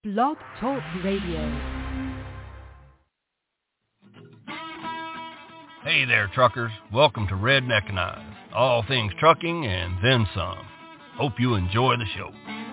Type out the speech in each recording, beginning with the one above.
Blog Talk Radio. Hey there, truckers. Welcome to Redneck and Eyes. All things trucking and then some. Hope you enjoy the show.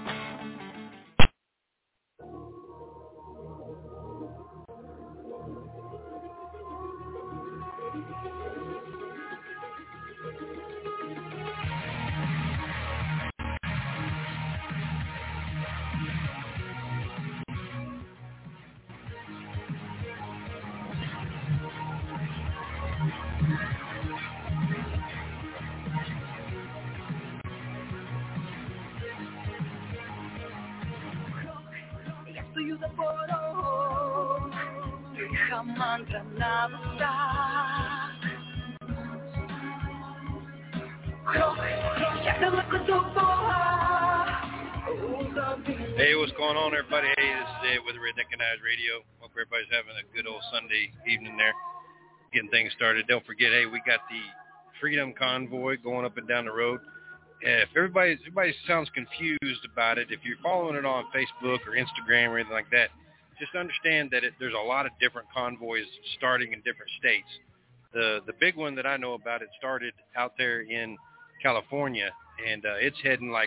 Hey, what's going on, everybody? Hey, this is Ed with Redneck and Eyes Radio. Hope everybody's having a good old Sunday evening there, getting things started. Don't forget, hey, we got the Freedom Convoy going up and down the road. If everybody sounds confused about it, if you're following it on Facebook or Instagram or anything like that, just understand that there's a lot of different convoys starting in different states. The big one that I know about, it started out there in California, and it's heading like,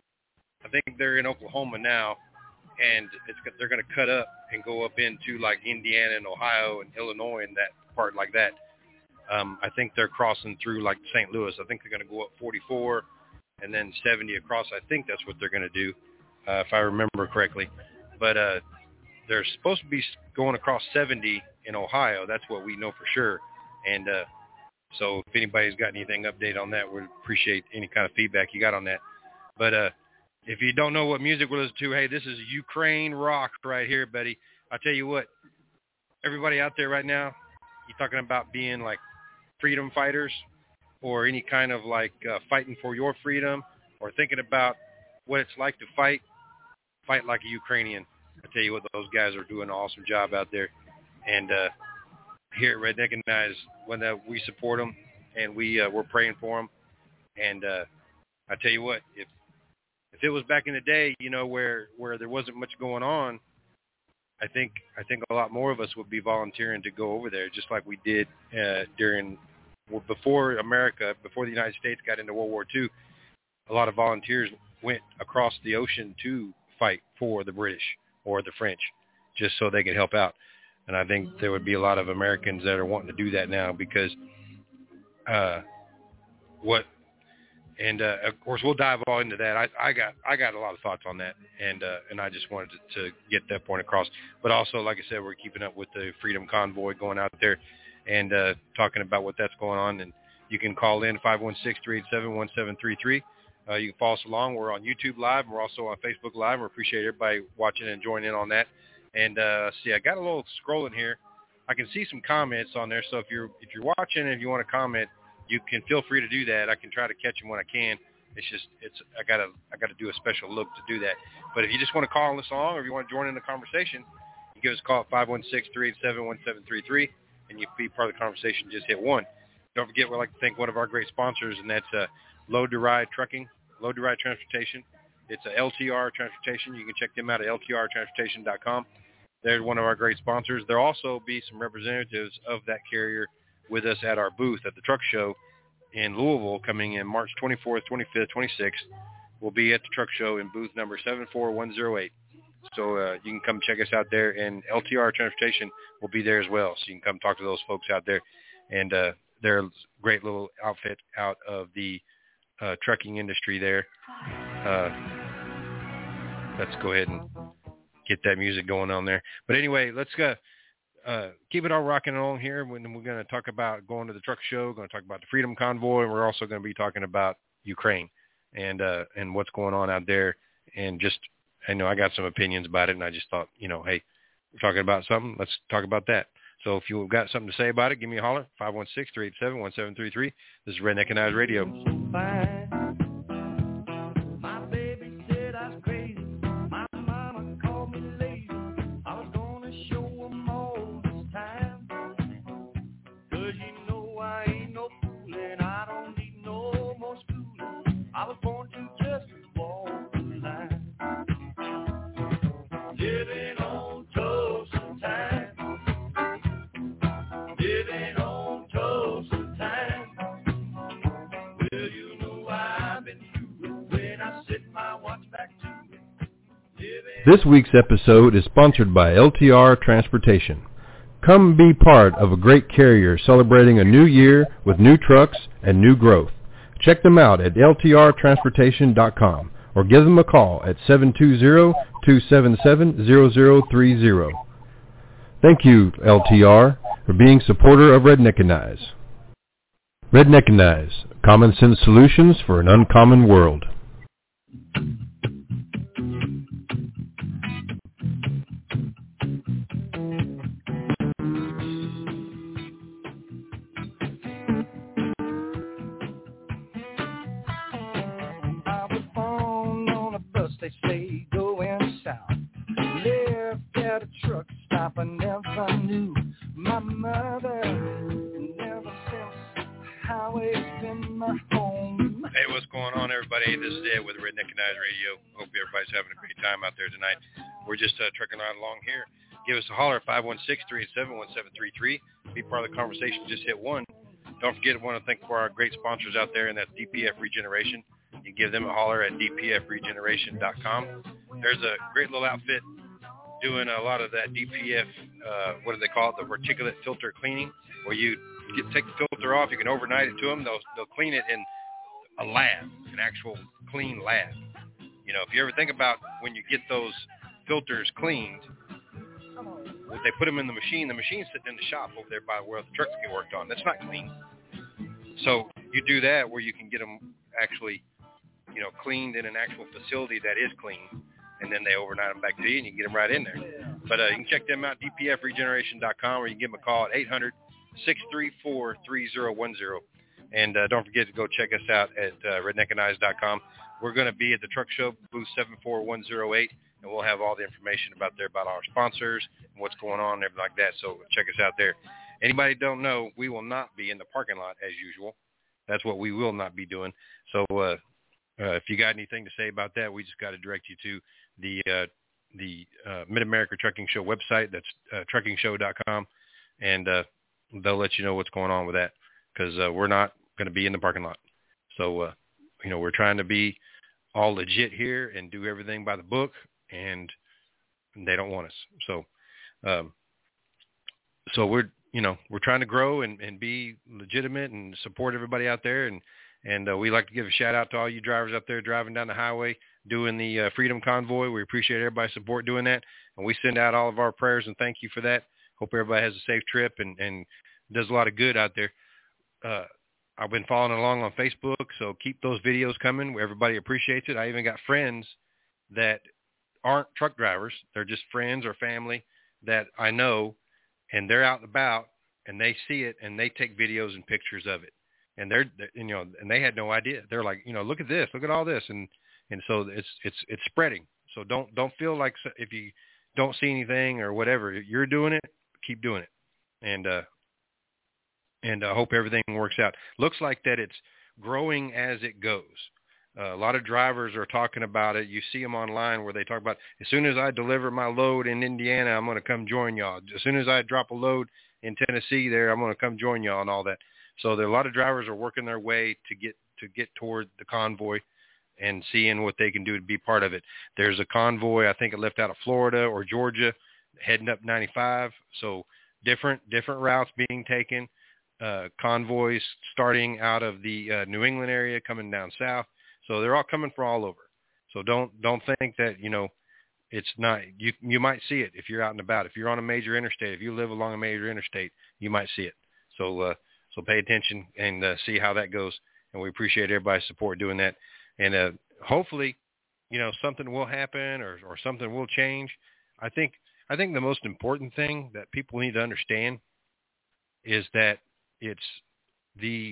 I think they're in Oklahoma now, and they're going to cut up and go up into like Indiana and Ohio and Illinois and that part like that. I think they're crossing through like St. Louis. I think they're going to go up 44 and then 70 across. I think that's what they're going to do, if I remember correctly. But they're supposed to be going across 70 in Ohio. That's what we know for sure. And so if anybody's got anything update on that, we'd appreciate any kind of feedback you got on that. But if you don't know what music we're listening to, hey, this is Ukraine rock right here, buddy. I tell you what, everybody out there right now, you're talking about being like freedom fighters or any kind of like fighting for your freedom or thinking about what it's like to fight like a Ukrainian. I tell you what, those guys are doing an awesome job out there. And here at Redneck and Eyes, when we support them and we're praying for them. And I tell you what, if it was back in the day, you know, where there wasn't much going on, I think a lot more of us would be volunteering to go over there, just like we did before the United States got into World War II. A lot of volunteers went across the ocean to fight for the British or the French, just so they could help out. And I think there would be a lot of Americans that are wanting to do that now because of course, we'll dive all into that. I got a lot of thoughts on that, and I just wanted to get that point across. But also, like I said, we're keeping up with the Freedom Convoy going out there and talking about what that's going on. And you can call in 516-387-1733. You can follow us along. We're on YouTube Live. We're also on Facebook Live. We appreciate everybody watching and joining in on that. And see, I got a little scrolling here. I can see some comments on there. So if you're watching and if you want to comment, you can feel free to do that. I can try to catch them when I can. I gotta do a special look to do that. But if you just want to call us along, or if you want to join in the conversation, you give us a call at 516-387-1733, and you be part of the conversation. Just hit 1. Don't forget, we'd like to thank one of our great sponsors, and that's Load to Ride Trucking, Load to Ride Transportation. It's a LTR Transportation. You can check them out at ltrtransportation.com. They're one of our great sponsors. There'll also be some representatives of that carrier with us at our booth at the truck show in Louisville coming in March 24th, 25th, 26th. We'll be at the truck show in booth number 74108. So you can come check us out there, and LTR Transportation will be there as well. So you can come talk to those folks out there. And they're a great little outfit out of the trucking industry there. Let's go ahead and get that music going on there. But anyway, let's go. Keep it all rocking along here. We're going to talk about going to the truck show, going to talk about the Freedom Convoy, and we're also going to be talking about Ukraine and what's going on out there. And just, I know I got some opinions about it, and I just thought, you know, hey, we're talking about something. Let's talk about that. So if you've got something to say about it, give me a holler, 516-387-1733. This is Redneck and Eyes Radio. living on toast and time. Living on toast and time. Well, you know I've been through it when I sit my watch back to it. This week's episode is sponsored by LTR Transportation. Come be part of a great carrier celebrating a new year with new trucks and new growth. Check them out at ltrtransportation.com or give them a call at 720-277-0030. Thank you, LTR, for being supporter of Redneckinize. Redneckinize, common sense solutions for an uncommon world. I never knew my mother. Never since highway's been my home. Hey, what's going on, everybody? This is Ed with Redneckinize Radio. Hope everybody's having a great time out there tonight. We're just trucking right along here. Give us a holler, 516-387-1733. Be part of the conversation. Just hit 1. Don't forget, I want to thank for our great sponsors out there, and that's DPF Regeneration. You give them a holler at dpfregeneration.com. There's a great little outfit doing a lot of that DPF, what do they call it, the particulate filter cleaning, where you take the filter off, you can overnight it to them, they'll clean it in a lab, an actual clean lab. You know, if you ever think about when you get those filters cleaned, when they put them in the machine's sitting in the shop over there by where the trucks get worked on. That's not clean. So you do that where you can get them actually, you know, cleaned in an actual facility that is clean. And then they overnight them back to you, and you can get them right in there. But you can check them out, dpfregeneration.com, or you can give them a call at 800-634-3010. And don't forget to go check us out at redneckinize.com. We're going to be at the truck show, booth 74108, and we'll have all the information about our sponsors and what's going on and everything like that. So check us out there. Anybody don't know, we will not be in the parking lot as usual. That's what we will not be doing. So if you got anything to say about that, we just got to direct you to the Mid-America Trucking Show website. That's truckingshow.com, and they'll let you know what's going on with that, because we're not going to be in the parking lot. So, you know, we're trying to be all legit here and do everything by the book, and they don't want us. So we're trying to grow and be legitimate and support everybody out there, and we like to give a shout out to all you drivers out there driving down the highway, doing the Freedom Convoy. We appreciate everybody's support doing that, and we send out all of our prayers and thank you for that. Hope everybody has a safe trip and does a lot of good out there. I've been following along on Facebook, so keep those videos coming. Everybody appreciates it. I even got friends that aren't truck drivers. They're just friends or family that I know, and they're out and about, and they see it, and they take videos and pictures of it. And they're and they had no idea. They're like, look at this, look at all this, and so it's spreading. So don't feel like if you don't see anything or whatever, you're doing it, keep doing it, and I hope everything works out. Looks like that it's growing as it goes. A lot of drivers are talking about it. You see them online where they talk about, as soon as I deliver my load in Indiana, I'm going to come join y'all. As soon as I drop a load in Tennessee there, I'm going to come join y'all and all that. So there are a lot of drivers are working their way to get toward the convoy and seeing what they can do to be part of it. There's a convoy, I think it left out of Florida or Georgia, heading up 95. So different routes being taken. Convoys starting out of the New England area, coming down south. So they're all coming from all over. So don't think that, it's not, you might see it if you're out and about. If you're on a major interstate, if you live along a major interstate, you might see it. So pay attention and see how that goes. And we appreciate everybody's support doing that. And hopefully, something will happen or something will change. I think the most important thing that people need to understand is that it's the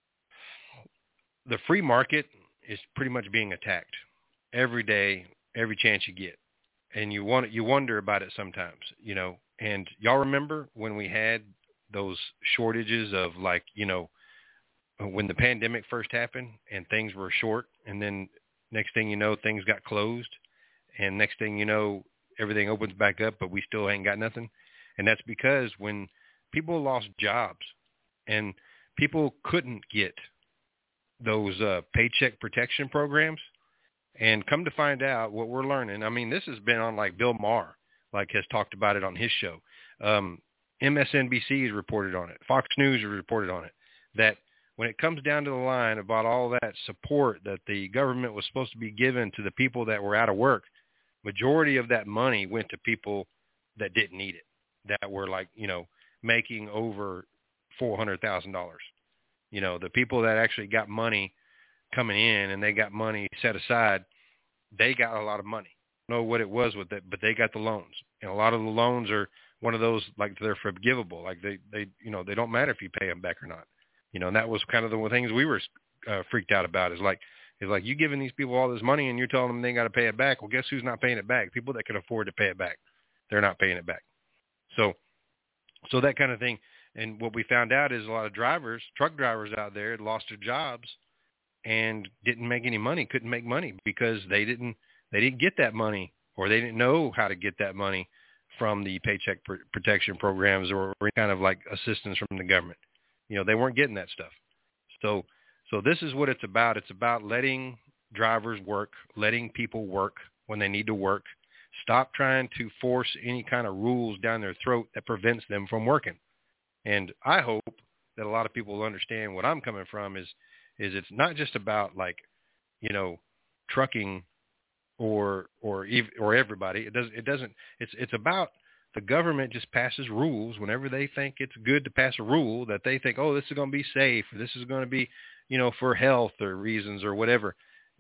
free market is pretty much being attacked every day, every chance you get. And you wonder about it sometimes, and y'all remember when we had those shortages of when the pandemic first happened and things were short, and then next thing you know, things got closed, and next thing you know, everything opens back up, but we still ain't got nothing. And that's because when people lost jobs and people couldn't get those paycheck protection programs, and come to find out what we're learning. I mean, this has been on like Bill Maher, like has talked about it on his show. MSNBC has reported on it. Fox News has reported on it, that when it comes down to the line about all that support that the government was supposed to be given to the people that were out of work, majority of that money went to people that didn't need it, that were like, making over $400,000. The people that actually got money coming in and they got money set aside, they got a lot of money. I don't know what it was with it, but they got the loans. And a lot of the loans are one of those, like, they're forgivable. Like they don't matter if you pay them back or not. And that was kind of the things we were freaked out about is like you giving these people all this money and you're telling them they got to pay it back. Well, guess who's not paying it back? People that can afford to pay it back. They're not paying it back. So that kind of thing. And what we found out is a lot of truck drivers out there had lost their jobs and didn't make any money, couldn't make money because they didn't get that money, or they didn't know how to get that money from the paycheck protection programs or any kind of like assistance from the government. They weren't getting that stuff. So this is what it's about. It's about letting drivers work, letting people work when they need to work. Stop trying to force any kind of rules down their throat that prevents them from working. And I hope that a lot of people will understand what I'm coming from is it's not just about like, trucking or everybody. It's about the government just passes rules whenever they think it's good to pass a rule that they think, oh, this is going to be safe, or this is going to be, for health or reasons or whatever.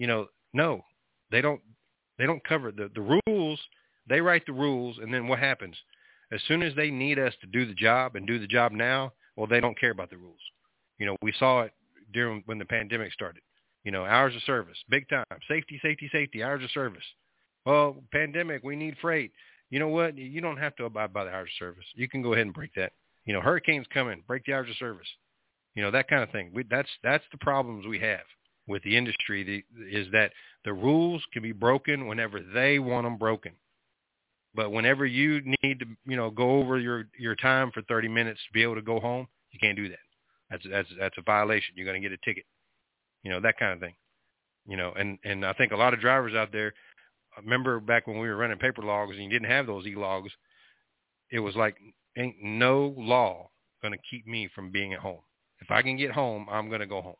No, they don't cover the rules. They write the rules. And then what happens? As soon as they need us to do the job and do the job now, well, they don't care about the rules. We saw it during when the pandemic started. Hours of service, big time, safety, hours of service. Well, pandemic, we need freight. You know what? You don't have to abide by the hours of service. You can go ahead and break that. Hurricanes coming, break the hours of service. That kind of thing. That's the problems we have with the industry is that the rules can be broken whenever they want them broken. But whenever you need to, go over your time for 30 minutes to be able to go home, you can't do that. That's a violation. You're going to get a ticket. That kind of thing. And I think a lot of drivers out there, I remember back when we were running paper logs and you didn't have those e-logs, it was like, ain't no law going to keep me from being at home. If I can get home, I'm going to go home.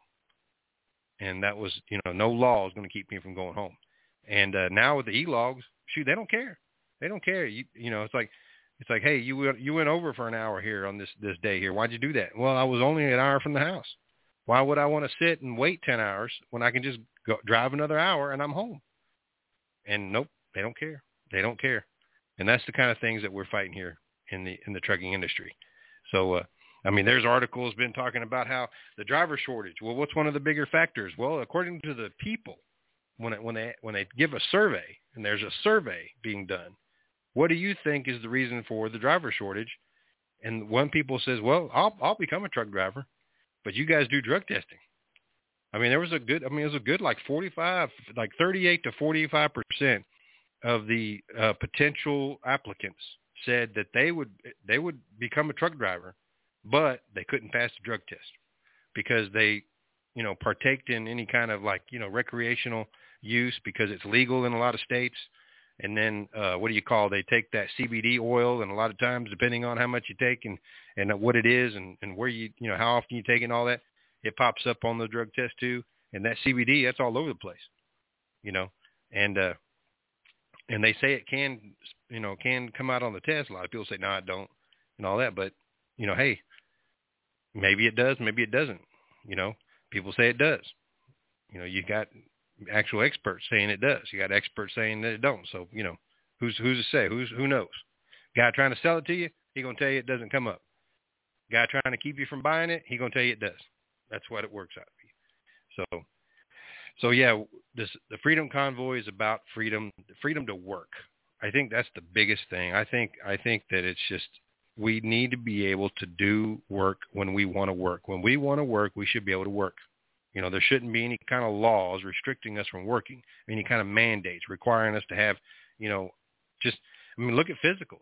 And that was, no law is going to keep me from going home. And now with the e-logs, shoot, they don't care. They don't care. It's like, hey, you went over for an hour here on this day here. Why'd you do that? Well, I was only an hour from the house. Why would I want to sit and wait 10 hours when I can just drive another hour and I'm home? And nope, they don't care. They don't care. And that's the kind of things that we're fighting here in the trucking industry. So, there's articles been talking about how the driver shortage. Well, what's one of the bigger factors? Well, according to the people, when they give a survey, and there's a survey being done, what do you think is the reason for the driver shortage? And one people says, well, I'll become a truck driver, but you guys do drug testing. It was a good like 38 to 45% of the potential applicants said that they would become a truck driver, but they couldn't pass the drug test because they, partaked in any kind of like, recreational use because it's legal in a lot of states. And then they take that CBD oil, and a lot of times, depending on how much you take and what it is and where how often you take it and all that, it pops up on the drug test too. And that CBD, that's all over the place, and they say it can come out on the test. A lot of people say, no, it don't, and all that. But, hey, maybe it does, maybe it doesn't. People say it does. You got actual experts saying it does. You got experts saying that it don't. So, who's to say? Who knows? Guy trying to sell it to you, he gonna tell you it doesn't come up. Guy trying to keep you from buying it, he gonna tell you it does. That's what it works out to be. So yeah, the Freedom Convoy is about freedom to work. I think that's the biggest thing. I think that it's just we need to be able to do work when we want to work. When we want to work, we should be able to work. There shouldn't be any kind of laws restricting us from working, any kind of mandates requiring us to have, I mean, look at physicals.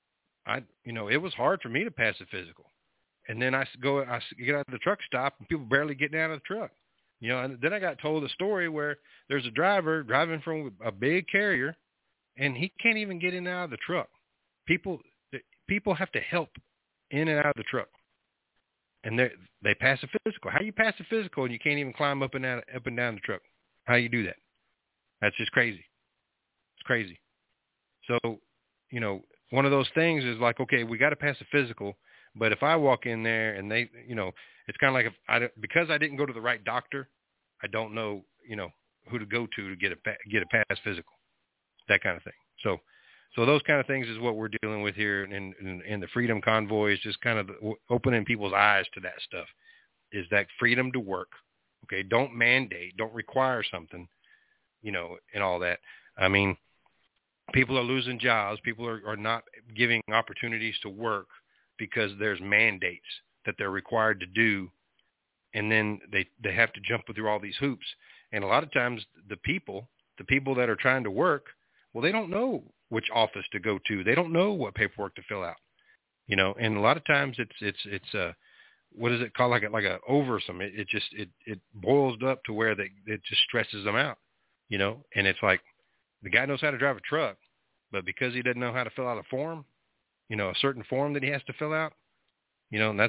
It was hard for me to pass a physical. And then I get out of the truck stop and people barely getting out of the truck. And then I got told a story where there's a driver driving from a big carrier and he can't even get in and out of the truck. People have to help in and out of the truck. And they pass a physical. How you pass a physical and you can't even climb up and down the truck? How you do that? That's just crazy. It's crazy. So, one of those things is like, okay, we got to pass a physical, but if I walk in there and they, it's kind of like because I didn't go to the right doctor, I don't know, who to go to get a pass physical, that kind of thing. So those kind of things is what we're dealing with here, and the Freedom Convoy is just kind of opening people's eyes to that stuff. Is that freedom to work? Okay, don't mandate, don't require something, and all that. I mean, people are losing jobs. People are not giving opportunities to work because there's mandates that they're required to do, and then they have to jump through all these hoops. And a lot of times the people that are trying to work, well, they don't know which office to go to. They don't know what paperwork to fill out, and a lot of times it's what is it called? Like a oversome. It boils up to where it just stresses them out, and it's like the guy knows how to drive a truck, but because he doesn't know how to fill out a form, a certain form that he has to fill out, and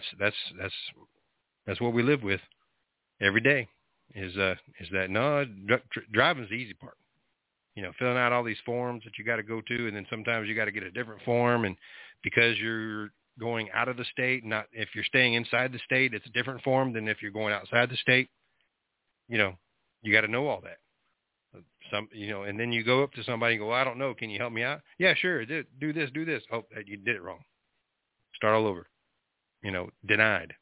that's what we live with every day is that no, driving's the easy part. Filling out all these forms that you got to go to, and then sometimes you got to get a different form, and because you're going out of the state, not if you're staying inside the state, it's a different form than if you're going outside the state. You got to know all that. And then you go up to somebody and go, I don't know, can you help me out? Yeah, sure, do this. Oh, you did it wrong. Start all over. Denied.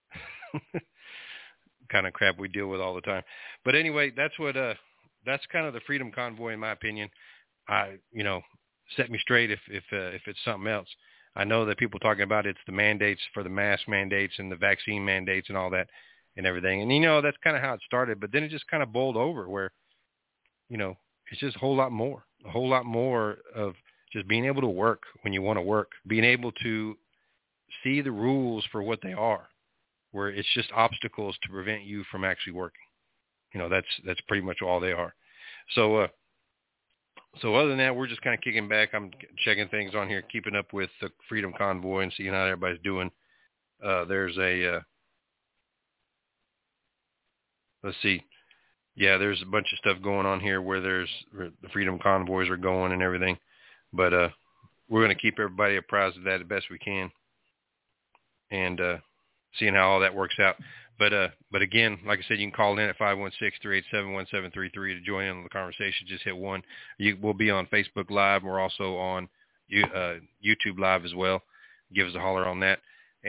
Kind of crap we deal with all the time. But anyway, that's kind of the Freedom Convoy, in my opinion. Set me straight if it's something else. I know that people talking about it's the mandates for the mask mandates and the vaccine mandates and all that and everything. And, that's kind of how it started. But then it just kind of boiled over where, it's just a whole lot more of just being able to work when you want to work, being able to see the rules for what they are, where it's just obstacles to prevent you from actually working. That's pretty much all they are. So other than that, we're just kind of kicking back. I'm checking things on here, keeping up with the Freedom Convoy and seeing how everybody's doing. There's let's see. Yeah, there's a bunch of stuff going on here where the Freedom Convoys are going and everything. But we're going to keep everybody apprised of that the best we can and seeing how all that works out. But again, like I said, you can call in at 516-387-1733 to join in on the conversation. Just hit 1. We'll be on Facebook Live. We're also on YouTube Live as well. Give us a holler on that.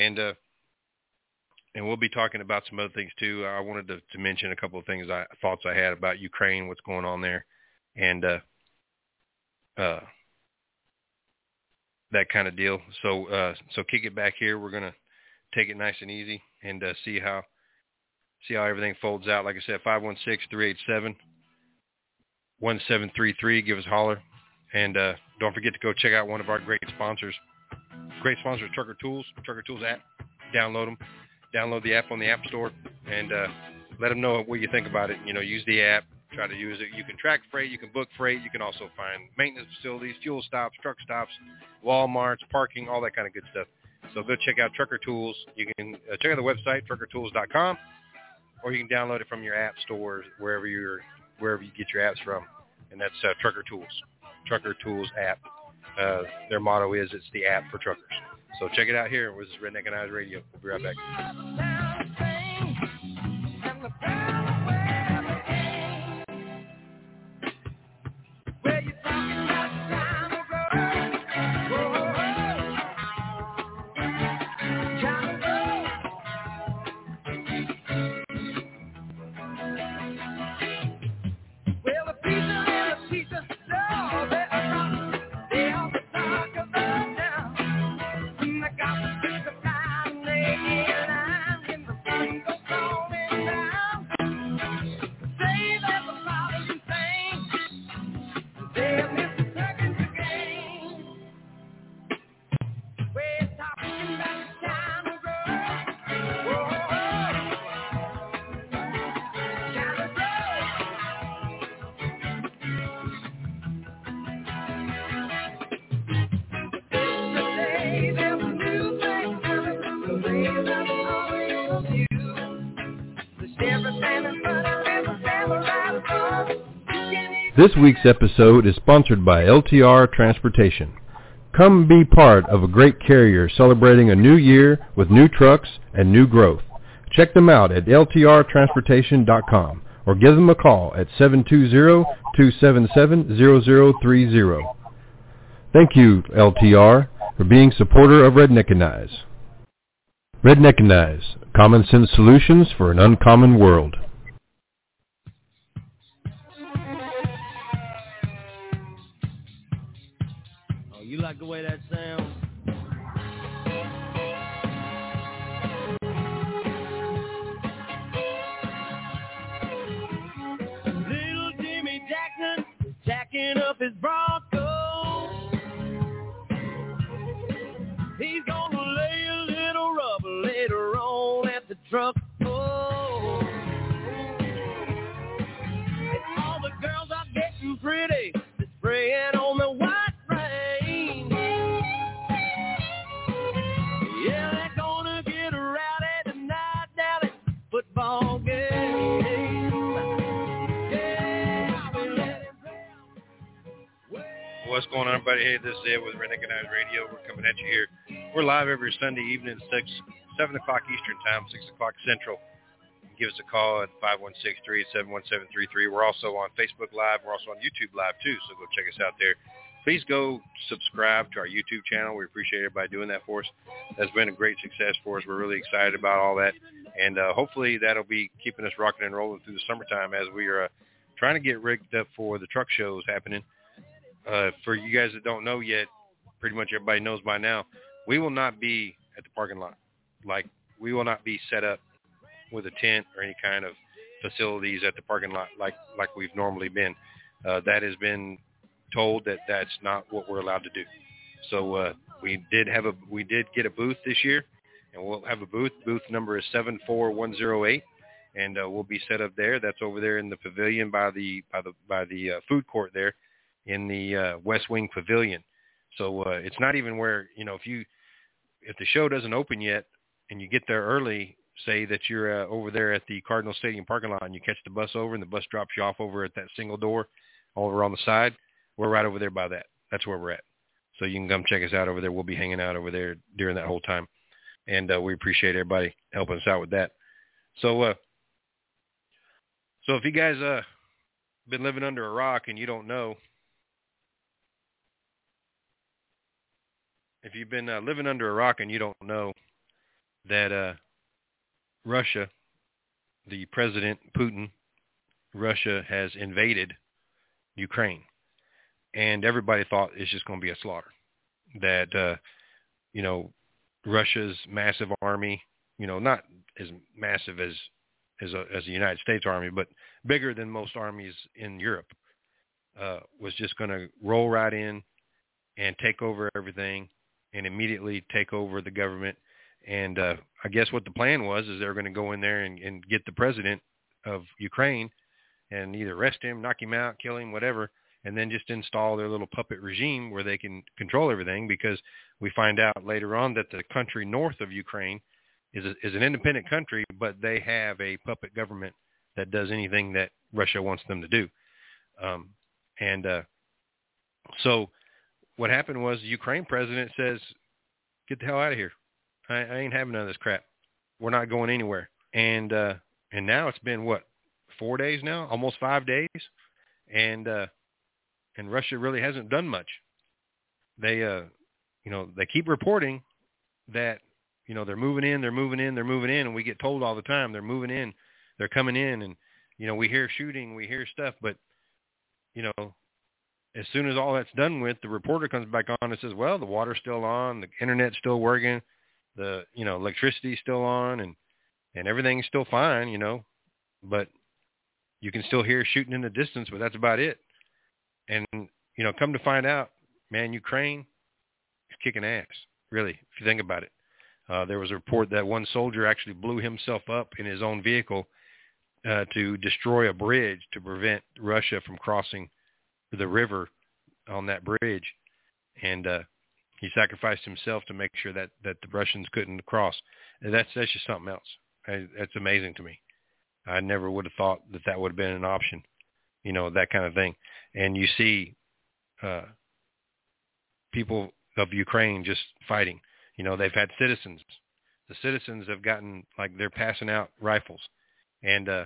And we'll be talking about some other things too. I wanted to mention a couple of things, thoughts I had about Ukraine, what's going on there, and that kind of deal. So kick it back here. We're gonna take it nice and easy and see how everything folds out. Like I said, 516-387-1733. Give us a holler, and don't forget to go check out one of our great sponsors. Great sponsor, Trucker Tools app. Download them. Download the app on the App Store and let them know what you think about it. Use the app. Try to use it. You can track freight. You can book freight. You can also find maintenance facilities, fuel stops, truck stops, Walmarts, parking, all that kind of good stuff. So go check out Trucker Tools. You can check out the website, truckertools.com, or you can download it from your app stores, wherever you get your apps from. And that's Trucker Tools app. Their motto is it's the app for truckers. So check it out here. This is Redneck and Eyes Radio. We'll be right back. This week's episode is sponsored by LTR Transportation. Come be part of a great carrier celebrating a new year with new trucks and new growth. Check them out at ltrtransportation.com or give them a call at 720-277-0030. Thank you, LTR, for being supporter of Redneckinize. Redneckinize, common sense solutions for an uncommon world. Oh, you like the way that sounds? Little Jimmy Jackson is jacking up his Bronco. He's gonna lay a little rubber later on at the truck. Oh, and all the girls are getting pretty, they're spraying on the white rain. Yeah, they're gonna get rowdy tonight down at the football game. Yeah, I'll be letting What's going on, everybody? Hey, this is Ed with Redneckinize Radio. We're coming at you here. We're live every Sunday evening at 7 o'clock Eastern Time, 6 o'clock Central. Give us a call at 516-387-1733. We're also on Facebook Live. We're also on YouTube Live, too, so go check us out there. Please go subscribe to our YouTube channel. We appreciate everybody doing that for us. That's been a great success for us. We're really excited about all that, and hopefully that'll be keeping us rocking and rolling through the summertime as we are trying to get rigged up for the truck shows happening. For you guys that don't know yet, pretty much everybody knows by now, we will not be at the parking lot. Like, we will not be set up with a tent or any kind of facilities at the parking lot like we've normally been. That has been told that that's not what we're allowed to do. So we did get a booth this year, and we'll have a booth. Booth number is 74108, and we'll be set up there. That's over there in the pavilion by the food court there in the West Wing Pavilion. So it's not even where, if the show doesn't open yet and you get there early, say that you're over there at the Cardinal Stadium parking lot and you catch the bus over and the bus drops you off over at that single door over on the side, we're right over there by that. That's where we're at. So you can come check us out over there. We'll be hanging out over there during that whole time. And we appreciate everybody helping us out with that. So if you guys been living under a rock and you don't know, if you've been living under a rock and you don't know that Russia, the President Putin, Russia has invaded Ukraine, and everybody thought it's just going to be a slaughter. That Russia's massive army, not as massive as the United States Army, but bigger than most armies in Europe, was just going to roll right in and take over everything and immediately take over the government. And I guess what the plan was is they were going to go in there and get the president of Ukraine and either arrest him, knock him out, kill him, whatever, and then just install their little puppet regime where they can control everything, because we find out later on that the country north of Ukraine is an independent country, but they have a puppet government that does anything that Russia wants them to do. So what happened was the Ukraine president says, get the hell out of here. I ain't having none of this crap. We're not going anywhere. And now it's been, 4 days now? Almost 5 days? And Russia really hasn't done much. They, they keep reporting that, they're moving in, and we get told all the time they're moving in, they're coming in, and, we hear shooting, we hear stuff, but, as soon as all that's done with, the reporter comes back on and says, well, the water's still on, the internet's still working, the, electricity's still on, and everything's still fine, but you can still hear shooting in the distance, but that's about it. And, come to find out, man, Ukraine is kicking ass, really, if you think about it. There was a report that one soldier actually blew himself up in his own vehicle to destroy a bridge to prevent Russia from crossing the river on that bridge. And he sacrificed himself to make sure that the Russians couldn't cross. And that's just something else. That's amazing to me. I never would have thought that would have been an option. that kind of thing. And you see people of Ukraine just fighting. They've had citizens. The citizens have gotten, like, they're passing out rifles. And, I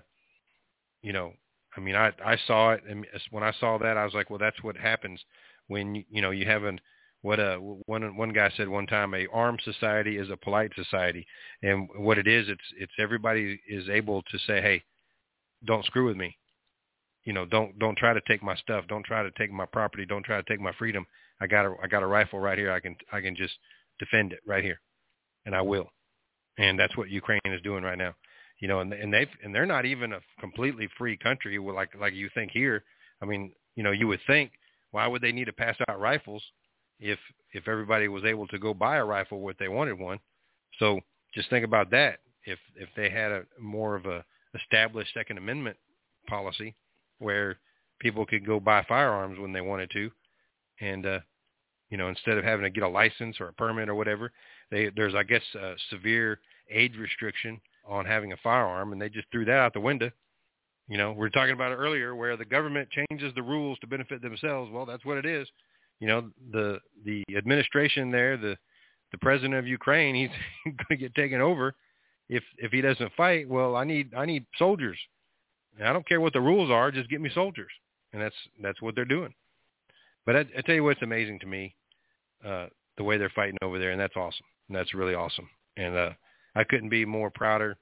saw it, and when I saw that, I was like, well, that's what happens when, you have one guy said one time, a armed society is a polite society. And what it is, it's everybody is able to say, hey, don't screw with me. Don't try to take my stuff. Don't try to take my property. Don't try to take my freedom. I got a rifle right here. I can just defend it right here, and I will. And that's what Ukraine is doing right now. And they're not even a completely free country like you think here. I mean, you would think, why would they need to pass out rifles if everybody was able to go buy a rifle if they wanted one? So just think about that. If they had a more of a established Second Amendment policy where people could go buy firearms when they wanted to, and instead of having to get a license or a permit or whatever, there's, I guess, a severe age restriction on having a firearm, and they just threw that out the window. We were talking about it earlier, where the government changes the rules to benefit themselves. Well, that's what it is. The administration there, the president of Ukraine, he's going to get taken over if he doesn't fight. Well, I need soldiers. And I don't care what the rules are, just get me soldiers. And that's what they're doing. But I tell you what's amazing to me, the way they're fighting over there, and that's awesome. And that's really awesome. And I couldn't be more prouder.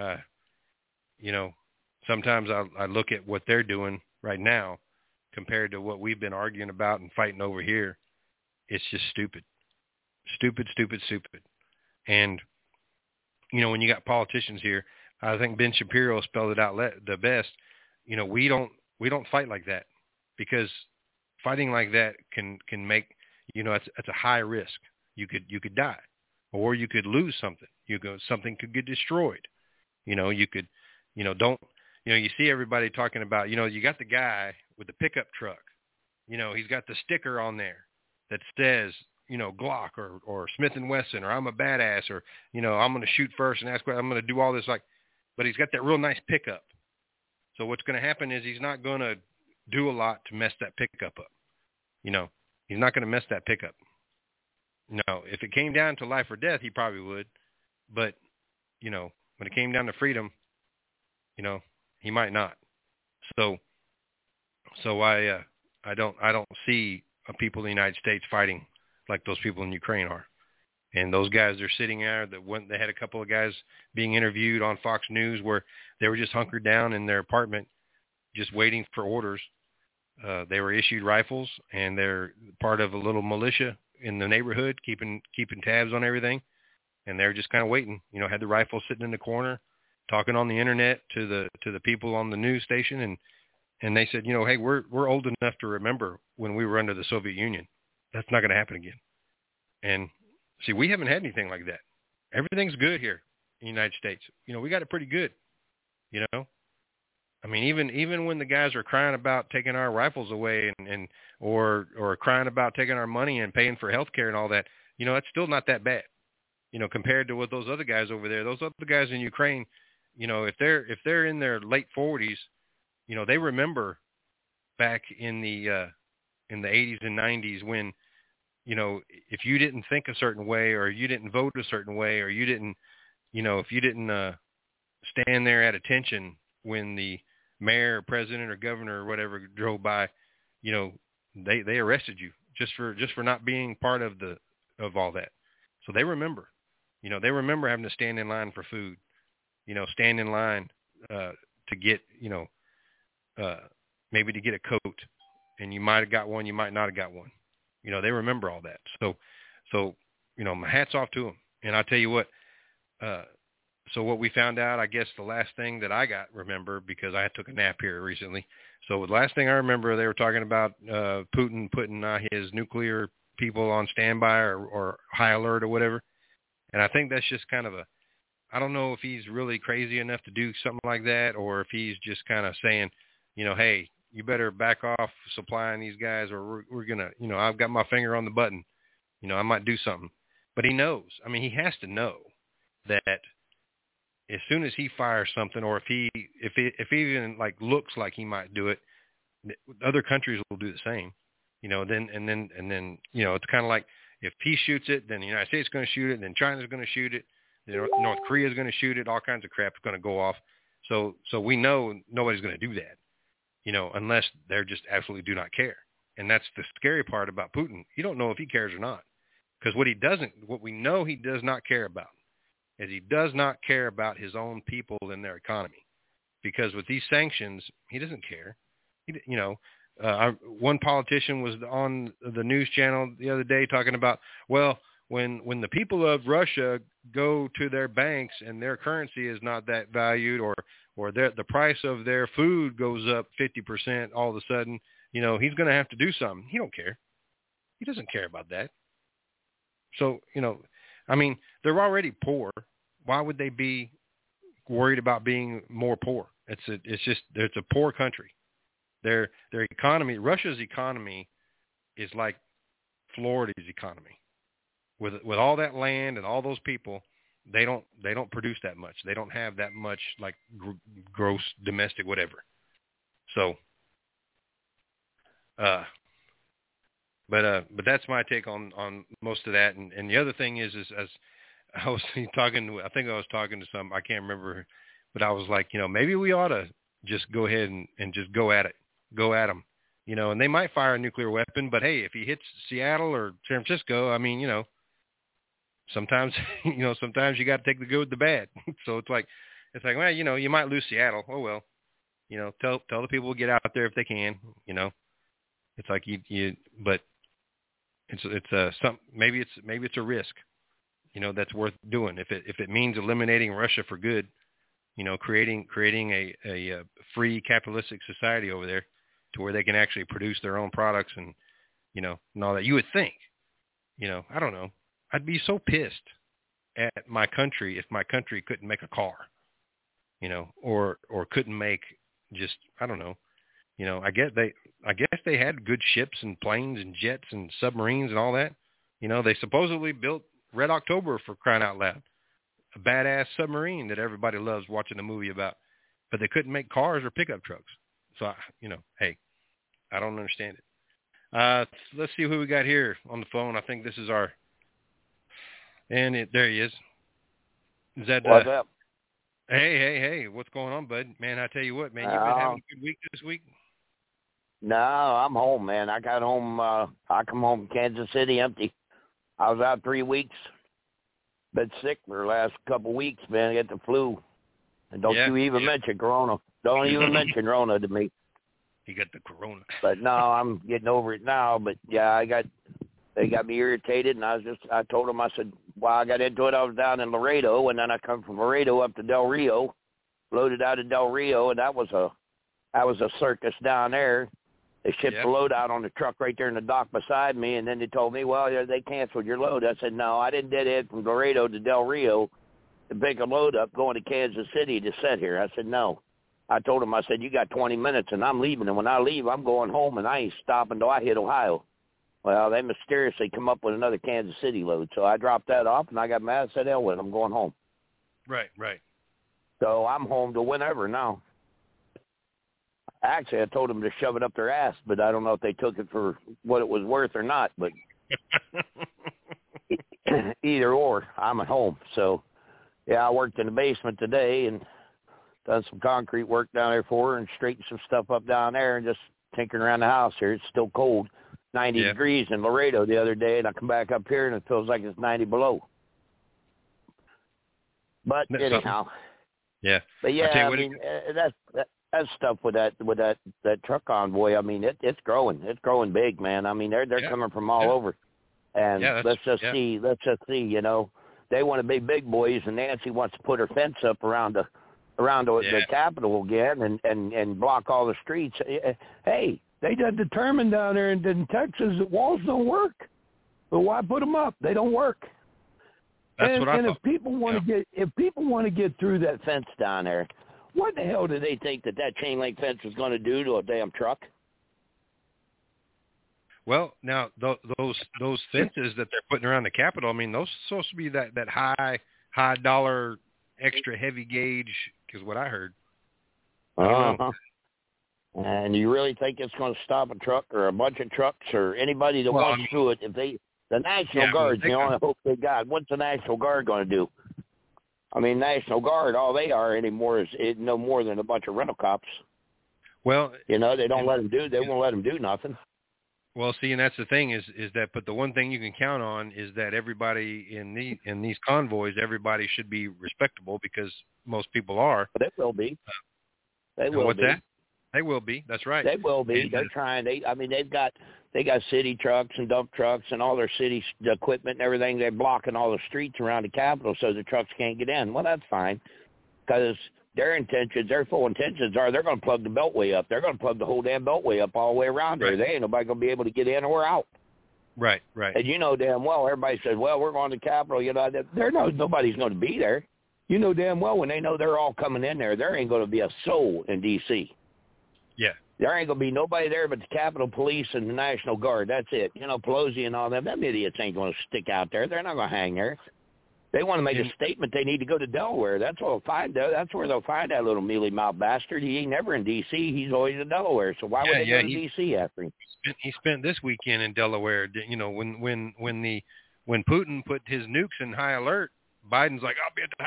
Sometimes I look at what they're doing right now compared to what we've been arguing about and fighting over here. It's just stupid. Stupid. And, when you got politicians here, I think Ben Shapiro spelled it out the best. We don't fight like that, because fighting like that can make, it's a high risk. You could die, or you could lose something. Something could get destroyed. You could, you see everybody talking about, you got the guy with the pickup truck. He's got the sticker on there that says, Glock or Smith & Wesson, or I'm a badass, or, I'm going to shoot first and ask, I'm going to do all this, but he's got that real nice pickup. So what's going to happen is he's not going to do a lot to mess that pickup up. He's not going to mess that pickup. No, if it came down to life or death, he probably would. But, when it came down to freedom, he might not. So I don't see people in the United States fighting like those people in Ukraine are. And those guys are sitting there. They had a couple of guys being interviewed on Fox News where they were just hunkered down in their apartment, just waiting for orders. They were issued rifles, and they're part of a little militia in the neighborhood, keeping tabs on everything. And they're just kind of waiting. Had the rifle sitting in the corner, talking on the internet to the people on the news station, and they said, hey, we're old enough to remember when we were under the Soviet Union. That's not going to happen again. And see, we haven't had anything like that. Everything's good here in the United States. We got it pretty good. I mean, even when the guys are crying about taking our rifles away or crying about taking our money and paying for health care and all that, it's still not that bad. Compared to what those other guys over there, those other guys in Ukraine, if they're in their late 40s, they remember back in the 80s and 90s when, if you didn't think a certain way, or you didn't vote a certain way, or you didn't, if you didn't stand there at attention when the mayor, or president, or governor, or whatever drove by, they arrested you just for not being part of all that. So they remember. They remember having to stand in line for food, stand in line to get, maybe to get a coat, and you might have got one, you might not have got one. They remember all that. So my hat's off to them. And I'll tell you what, so what we found out, I guess the last thing that I remember, because I took a nap here recently. So the last thing I remember, they were talking about Putin putting his nuclear people on standby or high alert or whatever. And I think that's just kind of I don't know if he's really crazy enough to do something like that, or if he's just kind of saying, hey, you better back off supplying these guys, or we're going to, I've got my finger on the button. I might do something. But he knows. I mean, he has to know that as soon as he fires something, or if he even looks like he might do it, other countries will do the same. Then it's kind of like if he shoots it, then the United States is going to shoot it, and then China's going to shoot it, North Korea is going to shoot it. All kinds of crap is going to go off. So we know nobody's going to do that, unless they're just absolutely do not care. And that's the scary part about Putin. You don't know if he cares or not, because what we know he does not care about is he does not care about his own people and their economy, because with these sanctions, he doesn't care. One politician was on the news channel the other day talking about, well, when the people of Russia go to their banks and their currency is not that valued, or the price of their food goes up 50% all of a sudden, he's going to have to do something. He don't care. He doesn't care about that. So, they're already poor. Why would they be worried about being more poor? It's a poor country. Their economy, Russia's economy, is like Florida's economy. With all that land and all those people, they don't produce that much. They don't have that much like gross domestic whatever. So, but that's my take on most of that. And the other thing is as I was talking to some, I can't remember, but I was like, maybe we ought to just go ahead and just go at them, and they might fire a nuclear weapon, but hey, if he hits Seattle or San Francisco, sometimes, sometimes you got to take the good with the bad. So it's like, well, you might lose Seattle. Oh, well, tell the people to get out there if they can, it's like but maybe it's a risk, that's worth doing. If it means eliminating Russia for good, creating a free capitalistic society over there to where they can actually produce their own products and all that. You would think, I don't know. I'd be so pissed at my country if my country couldn't make a car, or couldn't make just, I don't know. I guess they had good ships and planes and jets and submarines and all that. They supposedly built Red October, for crying out loud, a badass submarine that everybody loves watching a movie about, but they couldn't make cars or pickup trucks. So, hey, I don't understand it. Let's see who we got here on the phone. I think this is our, there he is. Is that, what's up? Hey, what's going on, bud? Man, I tell you what, man, you've been having a good week this week? No, I'm home, man. I got home, I come home from Kansas City empty. I was out 3 weeks. Been sick for the last couple of weeks, man. I got the flu. And don't you even mention Corona. Don't even mention Rona to me. You got the Corona. But no, I'm getting over it now. But yeah, they got me irritated, and I told them, I said, I got into it. I was down in Laredo, and then I come from Laredo up to Del Rio, loaded out of Del Rio, and that was a circus down there. They shipped the load out on the truck right there in the dock beside me, and then they told me, well, they canceled your load. I said, no, I didn't dead head from Laredo to Del Rio to pick a load up going to Kansas City to sit here. I said, no. I told them, I said, you got 20 minutes, and I'm leaving, and when I leave, I'm going home, and I ain't stopping till I hit Ohio. Well, they mysteriously come up with another Kansas City load, so I dropped that off, and I got mad. I said, hell with it, I'm going home. Right. So I'm home to whenever now. Actually, I told them to shove it up their ass, but I don't know if they took it for what it was worth or not. But either or, I'm at home. So, yeah, I worked in the basement today and done some concrete work down there for her and straightened some stuff up down there and just tinkering around the house here. It's still cold, 90 degrees in Laredo the other day, and I come back up here and it feels like it's 90 below. But anyhow. Yeah. But yeah, I mean, that's stuff with that truck convoy. I mean, it's growing. It's growing big, man. I mean, they're coming from all over. And let's just see, they want to be big boys, and Nancy wants to put her fence up around the Capitol again and block all the streets. Hey, they done determined down there in Texas that walls don't work. But why put them up? They don't work. That's what I thought. If people want to get through that fence down there, what the hell do they think that chain link fence is going to do to a damn truck? Well, now those fences that they're putting around the Capitol, I mean, those are supposed to be that high dollar extra heavy gauge, is what I heard. Uh-huh. And you really think it's going to stop a truck or a bunch of trucks or anybody that wants to do it? If the National Guard, I hope they got. What's the National Guard going to do? I mean, National Guard, all they are anymore is no more than a bunch of rental cops. Well, they don't let them do. They won't let them do nothing. Well, see, and that's the thing is that, but the one thing you can count on is that everybody in these convoys, everybody should be respectable because most people are. They will be. They will what's be. That? They will be. That's right. They will be. They're trying. They've got city trucks and dump trucks and all their city equipment and everything. They're blocking all the streets around the Capitol so the trucks can't get in. Well, that's fine because their full intentions are they're going to plug the beltway up. They're going to plug the whole damn beltway up all the way around there. There ain't nobody going to be able to get in or out. Right. And you know damn well, everybody says, well, we're going to the Capitol. Nobody's going to be there. You know damn well when they know they're all coming in there ain't going to be a soul in D.C. Yeah. There ain't going to be nobody there but the Capitol Police and the National Guard. That's it. Pelosi and all them idiots ain't going to stick out there. They're not going to hang there. They want to make a statement. They need to go to Delaware. That's where they'll find that little mealy-mouthed bastard. He ain't never in D.C. He's always in Delaware. So why would they go to D.C. after him? He spent this weekend in Delaware. When Putin put his nukes in high alert, Biden's like, I'll be at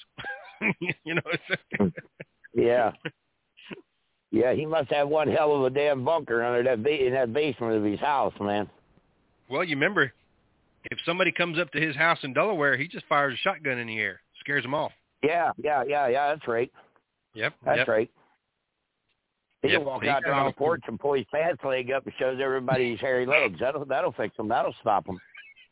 the house. Yeah. Yeah, he must have one hell of a damn bunker under in that basement of his house, man. Well, you remember, if somebody comes up to his house in Delaware, he just fires a shotgun in the air, scares them off. Yeah, that's right. That's right. He can walk out there on the porch and pull his pants leg up and shows everybody his hairy legs. That'll fix him. That'll stop him.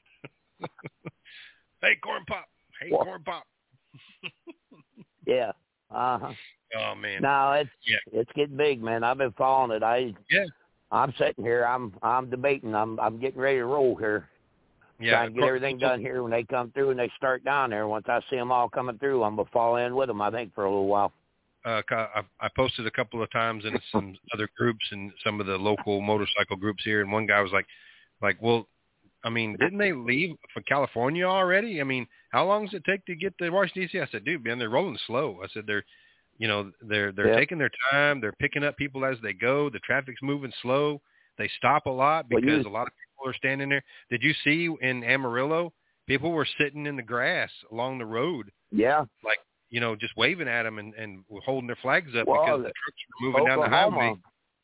Hey, Corn Pop. Corn Pop. Yeah. Uh-huh. Oh man. No, it's getting big, man. I've been following it. I'm sitting here. I'm debating. I'm getting ready to roll here. Yeah. Trying to get everything done here when they come through and they start down there. Once I see them all coming through, I'm gonna fall in with them. I think for a little while. I posted a couple of times in some other groups and some of the local motorcycle groups here, and one guy was like, well, I mean, didn't they leave for California already? I mean, how long does it take to get to Washington D.C.? I said, dude, man, they're rolling slow. I said, they're taking their time. They're picking up people as they go. The traffic's moving slow. They stop a lot because a lot of people are standing there. Did you see in Amarillo, people were sitting in the grass along the road? Yeah. Like, just waving at them and holding their flags up because the trucks were moving down the highway.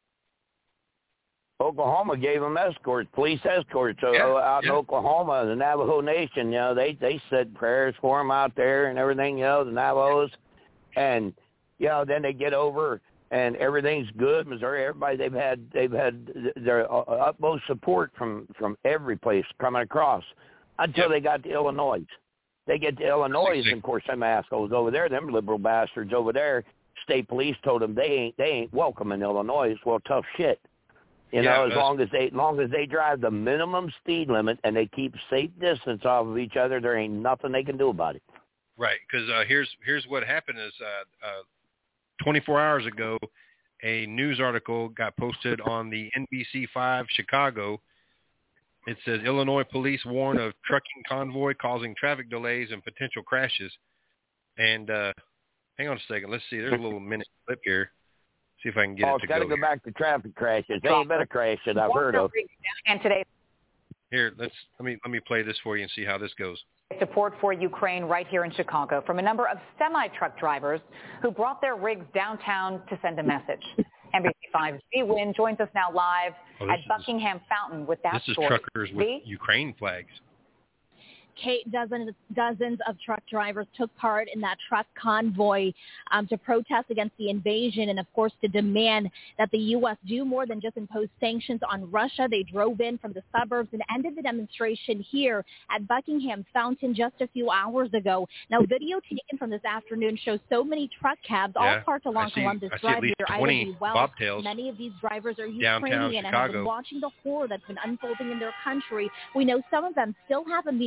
Oklahoma gave them escorts, police escorts. Out in Oklahoma, the Navajo Nation, they said prayers for them out there and everything, the Navajos. And, then they get over and everything's good. Missouri, everybody, they've had their utmost support from every place coming across until they got to Illinois. They get to Illinois, and of course, them assholes over there, them liberal bastards over there, state police told them they ain't welcome in Illinois. Well, tough shit. As long as they drive the minimum speed limit and they keep safe distance off of each other, there ain't nothing they can do about it. Right, because here's what happened is 24 hours ago, a news article got posted on the NBC5 Chicago. It says Illinois police warn of trucking convoy causing traffic delays and potential crashes. And hang on a second. Let's see. There's a little minute clip here. See if I can get it to go. It's got to go back to traffic crashes. There ain't been a crash that I've heard of. And today. Here, let me play this for you and see how this goes. Support for Ukraine right here in Chicago from a number of semi-truck drivers who brought their rigs downtown to send a message. NBC5's V. Wynn joins us now live at Buckingham Fountain with that story. This is truckers with Ukraine flags. Kate, dozens of truck drivers took part in that truck convoy to protest against the invasion and, of course, to demand that the U.S. do more than just impose sanctions on Russia. They drove in from the suburbs and ended the demonstration here at Buckingham Fountain just a few hours ago. Now, video taken from this afternoon shows so many truck cabs all parked along Columbus Drive near Ivy Wells. Many of these drivers are Ukrainian and have been watching the horror that's been unfolding in their country. We know some of them still have immediate family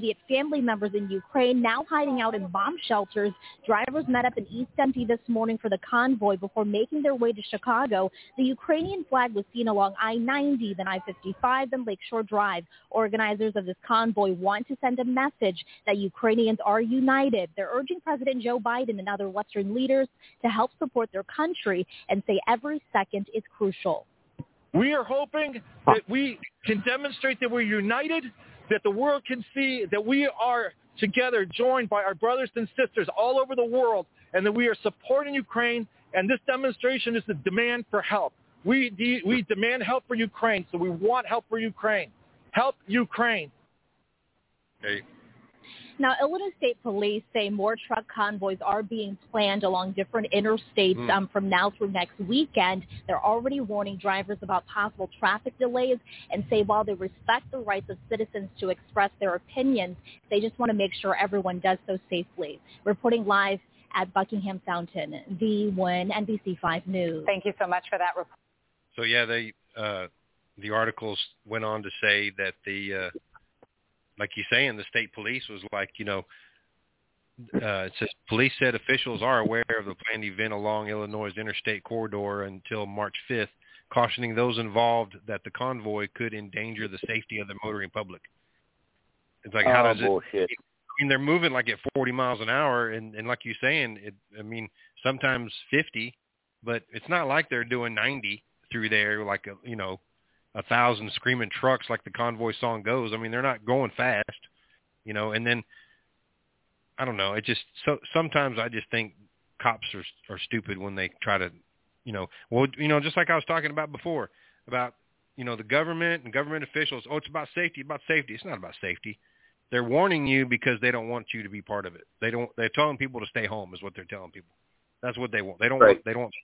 family members in Ukraine, now hiding out in bomb shelters. Drivers met up in East Tempe this morning for the convoy before making their way to Chicago. The Ukrainian flag was seen along I-90, then I-55, then Lakeshore Drive. Organizers of this convoy want to send a message that Ukrainians are united. They're urging President Joe Biden and other Western leaders to help support their country and say every second is crucial. We are hoping that we can demonstrate that we're united, that the world can see that we are together, joined by our brothers and sisters all over the world, and that we are supporting Ukraine. And this demonstration is the demand for help. We demand help for Ukraine, so we want help for Ukraine. Help Ukraine. Okay. Now, Illinois State Police say more truck convoys are being planned along different interstates from now through next weekend. They're already warning drivers about possible traffic delays and say while they respect the rights of citizens to express their opinions, they just want to make sure everyone does so safely. Reporting live at Buckingham Fountain, V1 NBC5 News. Thank you so much for that report. So, yeah, the articles went on to say that like you're saying, the state police was like, it says police said officials are aware of the planned event along Illinois' interstate corridor until March 5th, cautioning those involved that the convoy could endanger the safety of the motoring public. It's like, how does bullshit. I mean, they're moving like at 40 miles an hour, and like you're saying, sometimes 50, but it's not like they're doing 90 through there like 1,000 screaming trucks like the convoy song goes. I mean, they're not going fast, and then I don't know. Sometimes I just think cops are stupid when they try to, just like I was talking about before about, the government and government officials. Oh, it's about safety, It's not about safety. They're warning you because they don't want you to be part of it. They're telling people to stay home is what they're telling people. That's what they want. They don't want.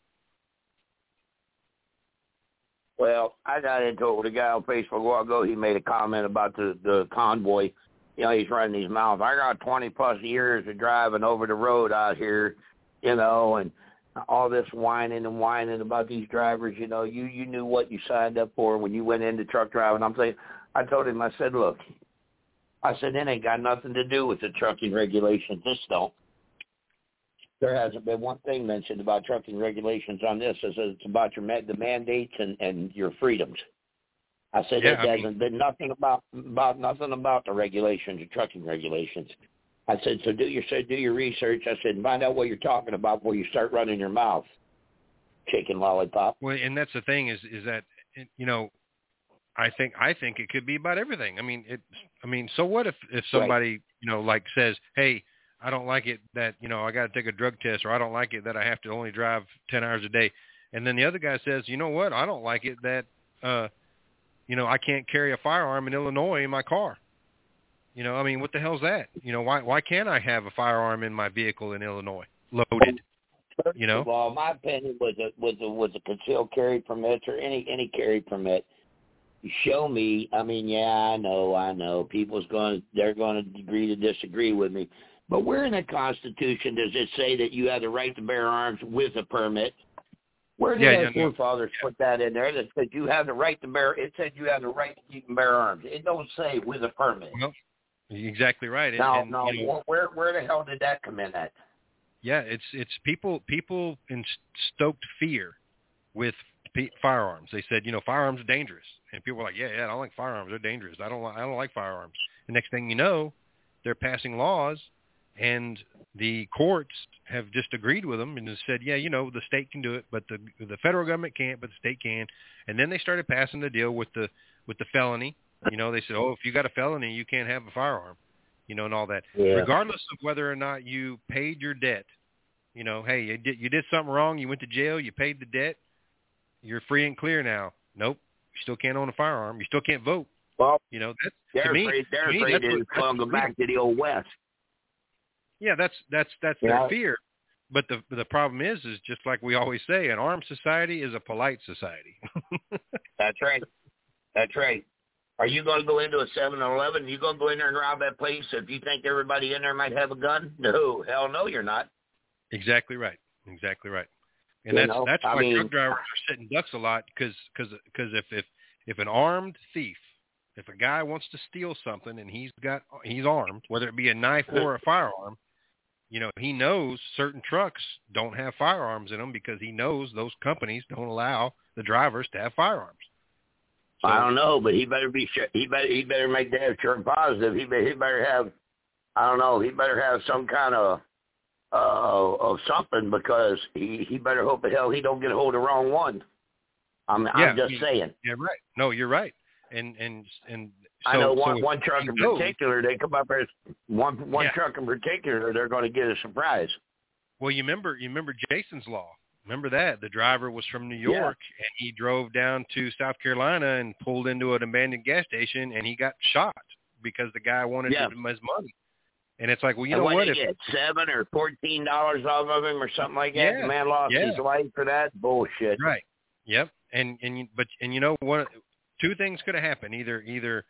Well, I got into it with a guy on Facebook a while ago. He made a comment about the convoy. He's running his mouth. I got 20-plus years of driving over the road out here, and all this whining about these drivers. You knew what you signed up for when you went into truck driving. I told him, I said, look, it ain't got nothing to do with the trucking regulations. This don't. There hasn't been one thing mentioned about trucking regulations on this. It's about the mandates and your freedoms. I said hasn't been nothing about the regulations, the trucking regulations. I said, so do your research. I said, find out what you're talking about before you start running your mouth, chicken lollipop. Well, and that's the thing is that I think it could be about everything. So what if somebody says, hey, I don't like it that, I got to take a drug test, or I don't like it that I have to only drive 10 hours a day. And then the other guy says, you know what? I don't like it that, I can't carry a firearm in Illinois in my car. What the hell's that? Why can't I have a firearm in my vehicle in Illinois loaded? Well, my opinion was a concealed carry permit or any carry permit. Show me. I know. They're going to agree to disagree with me. But where in the Constitution does it say that you have the right to bear arms with a permit? Where did our forefathers put that in there? That said you have the right to bear. It said you have the right to keep and bear arms. It don't say with a permit. Well, exactly right. Where the hell did that come in at? Yeah, it's people in stoked fear with firearms. They said, firearms are dangerous, and people were like, yeah, I don't like firearms. They're dangerous. I don't like firearms. The next thing you know, they're passing laws. And the courts have just agreed with them and said, the state can do it, but the federal government can't, but the state can. And then they started passing the deal with the felony. They said, if you got a felony, you can't have a firearm, and all that. Yeah. Regardless of whether or not you paid your debt, hey, you did something wrong, you went to jail, you paid the debt, you're free and clear now. Nope, you still can't own a firearm. You still can't vote. Well, they're afraid to go back to the old West. Yeah, that's their fear. But the problem is just like we always say, an armed society is a polite society. That's right. Are you going to go into a 7-Eleven? Are you going to go in there and rob that place if you think everybody in there might have a gun? No, hell no, you're not. Exactly right. And that's why truck drivers are sitting ducks a lot because if an armed thief If a guy wants to steal something and he's armed, whether it be a knife or a firearm, you know, he knows certain trucks don't have firearms in them because he knows those companies don't allow the drivers to have firearms. So, I don't know, but he better be sure. He better make damn sure positive. He better have, I don't know. He better have some kind of something, because he better hope the hell he don't get a hold of the wrong one. I'm just saying. Yeah, right. No, you're right. And so, I know one truck in particular. They come up there. One truck in particular. They're going to get a surprise. Well, you remember Jason's Law. Remember that the driver was from New York and he drove down to South Carolina and pulled into an abandoned gas station and he got shot because the guy wanted his money. And it's like, well, you know what? Did he get $7 or $14 off of him or something like that? Yeah, the man lost his life for that bullshit. Right. Yep. And you know what? Two things could have happened. Either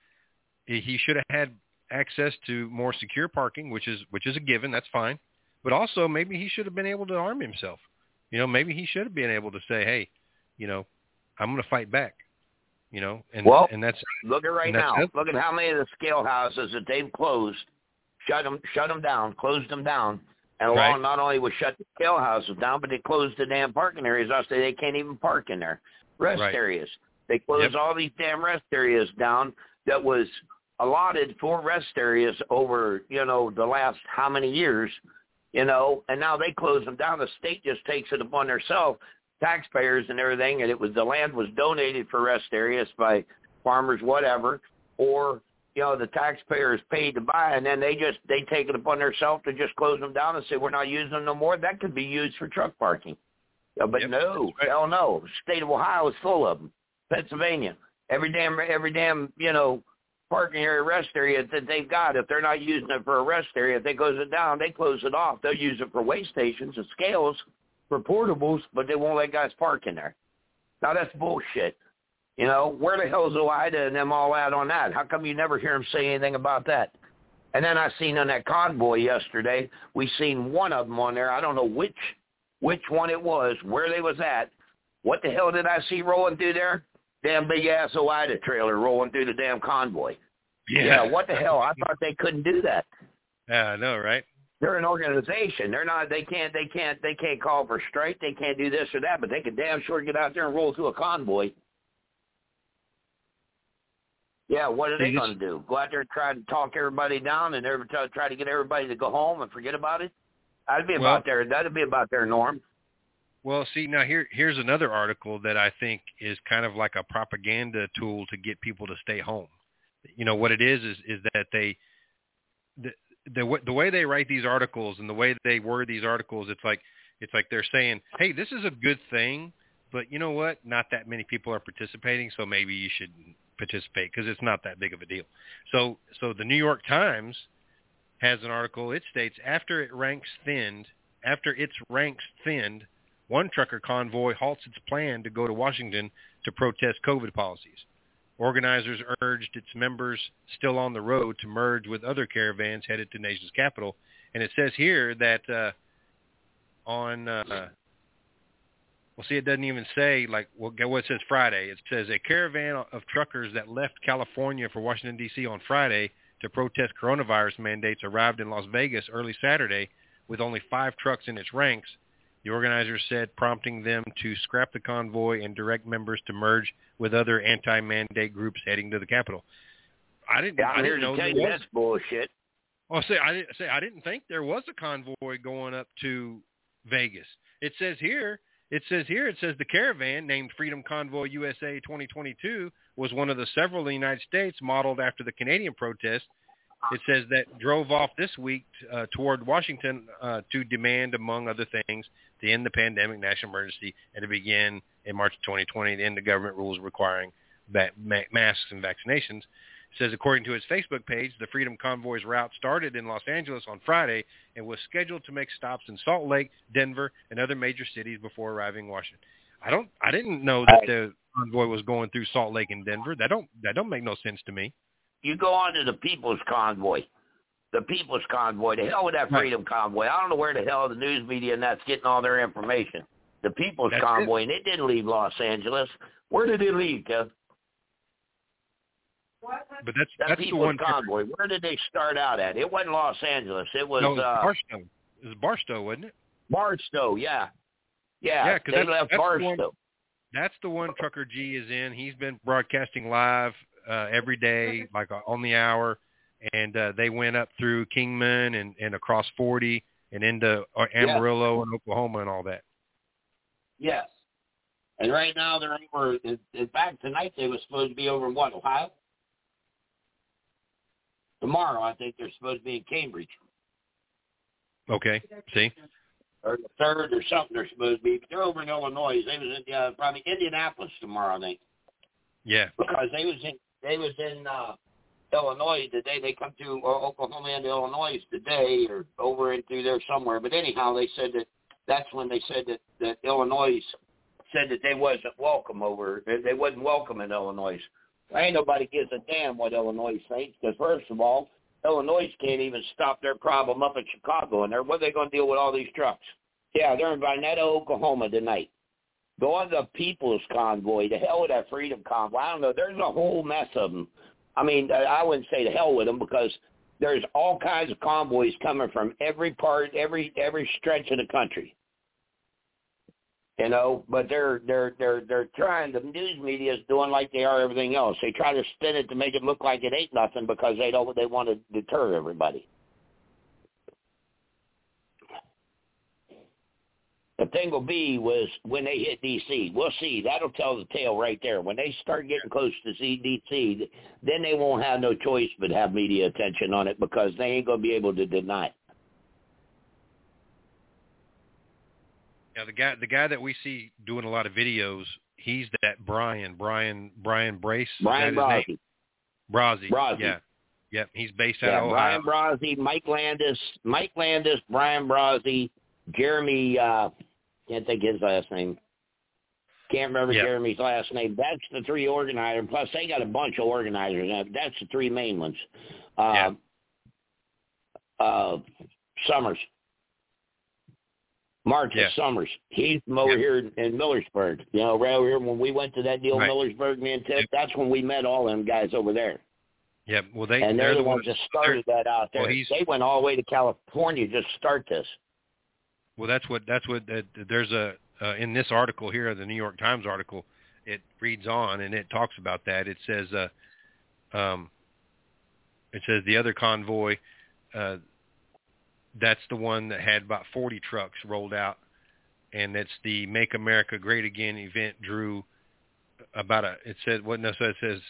he should have had access to more secure parking, which is a given. That's fine. But also maybe he should have been able to arm himself. You know, maybe he should have been able to say, hey, you know, I'm going to fight back. You know, and that's look at right now. Look at how many of the scale houses that they've closed, shut them down, closed them down, and along not only was shut the scale houses down, but they closed the damn parking areas. I say they can't even park in there. Rest areas. They closed all these damn rest areas down that was allotted for rest areas over, you know, the last how many years, you know, and now they close them down. The state just takes it upon themselves, taxpayers and everything, and the land was donated for rest areas by farmers, whatever, or, you know, the taxpayers paid to buy, and then they take it upon themselves to just close them down and say we're not using them no more. That could be used for truck parking. But hell no. The state of Ohio is full of them. Pennsylvania, every damn, you know, parking area, rest area that they've got, if they're not using it for a rest area, if they close it down, they close it off. They'll use it for weigh stations and scales for portables, but they won't let guys park in there. Now that's bullshit. You know, where the hell's OIDA and them all at on that? How come you never hear them say anything about that? And then I seen on that convoy yesterday, we seen one of them on there. I don't know which one it was, where they was at. What the hell did I see rolling through there? Damn big-ass OIDA trailer rolling through the damn convoy. Yeah, what the hell? I thought they couldn't do that. Yeah, I know, right? They're an organization. They're not. They can't call for strike. They can't do this or that. But they can damn sure get out there and roll through a convoy. Yeah, what are they going to do? Go out there and try to talk everybody down and try to get everybody to go home and forget about it? That'd be about their norm. Well, see, now here's another article that I think is kind of like a propaganda tool to get people to stay home. You know, what it is that the way they write these articles and the way they word these articles, it's like they're saying, hey, this is a good thing, but you know what? Not that many people are participating, so maybe you should participate because it's not that big of a deal. So the New York Times has an article. It states, after its ranks thinned, one trucker convoy halts its plan to go to Washington to protest COVID policies. Organizers urged its members still on the road to merge with other caravans headed to the nation's capital. And it says here that it doesn't even say, what it says Friday. It says a caravan of truckers that left California for Washington, D.C. on Friday to protest coronavirus mandates arrived in Las Vegas early Saturday with only 5 trucks in its ranks. The organizers said, prompting them to scrap the convoy and direct members to merge with other anti-mandate groups heading to the Capitol. I didn't know there was. That's bullshit. I didn't think there was a convoy going up to Vegas. It says here, the caravan named Freedom Convoy USA 2022 was one of the several in the United States modeled after the Canadian protest. It says that drove off this week toward Washington to demand, among other things, to end the pandemic national emergency and to begin in March 2020 to end the government rules requiring masks and vaccinations. It says, according to its Facebook page, the Freedom Convoy's route started in Los Angeles on Friday and was scheduled to make stops in Salt Lake, Denver, and other major cities before arriving in Washington. I didn't know that the convoy was going through Salt Lake and Denver. That don't make no sense to me. You go on to the People's Convoy. The People's Convoy. The hell with that Freedom Convoy. I don't know where the hell the news media and that's getting all their information. The People's Convoy, and it didn't leave Los Angeles. Where did it leave, Kev? What But that's the People's one Convoy. Where did they start out at? It wasn't Los Angeles. It was Barstow. It was Barstow, wasn't it? Barstow, yeah. Yeah, they left Barstow. That's the one Trucker G is in. He's been broadcasting live every day, like on the hour, and they went up through Kingman and across 40 and into Amarillo and Oklahoma and all that. Yes. And right now they're over. In fact, tonight they were supposed to be over in what, Ohio? Tomorrow, I think they're supposed to be in Cambridge. Okay. See. Or the 3rd or something they're supposed to be. But they're over in Illinois. They was in probably Indianapolis tomorrow, I think. Yeah. Because they was in Illinois today. They come to Oklahoma and Illinois today, or over into there somewhere. But anyhow, they said that's when they said that Illinois said that they wasn't welcome over. They wasn't welcome in Illinois. Ain't nobody gives a damn what Illinois thinks, because first of all, Illinois can't even stop their problem up in Chicago, and what are they going to deal with all these trucks? Yeah, they're in Vinetta, Oklahoma tonight. Go on the People's Convoy. To hell with that Freedom Convoy. I don't know. There's a whole mess of them. I mean, I wouldn't say to hell with them, because there's all kinds of convoys coming from every part, every stretch of the country. You know, but they're trying. The news media is doing like they are everything else. They try to spin it to make it look like it ain't nothing, because they want to deter everybody. The thing will be was when they hit D.C. We'll see. That'll tell the tale right there. When they start getting close to D.C., then they won't have no choice but have media attention on it, because they ain't going to be able to deny it. Yeah, the guy that we see doing a lot of videos, he's that Brian Brace. Brian Brozzi. Brozzi. Yeah. Yep, he's based out of Brian Ohio. Brozzi, Mike Landis, Brian Brozzi, Jeremy, can't think his last name. Can't remember Jeremy's last name. That's the 3 organizers. Plus, they got a bunch of organizers. That's the 3 main ones. Summers. Summers. He's from over here in Millersburg. You know, right over here when we went to that deal in Millersburg, me and Ted, that's when we met all them guys over there. Yeah, well, they're the ones that started that out there. Well, they went all the way to California to start this. Well, that's what there's in this article here, the New York Times article, it reads on and it talks about that. It says the other convoy, that's the one that had about 40 trucks rolled out, and it's the Make America Great Again event drew about it says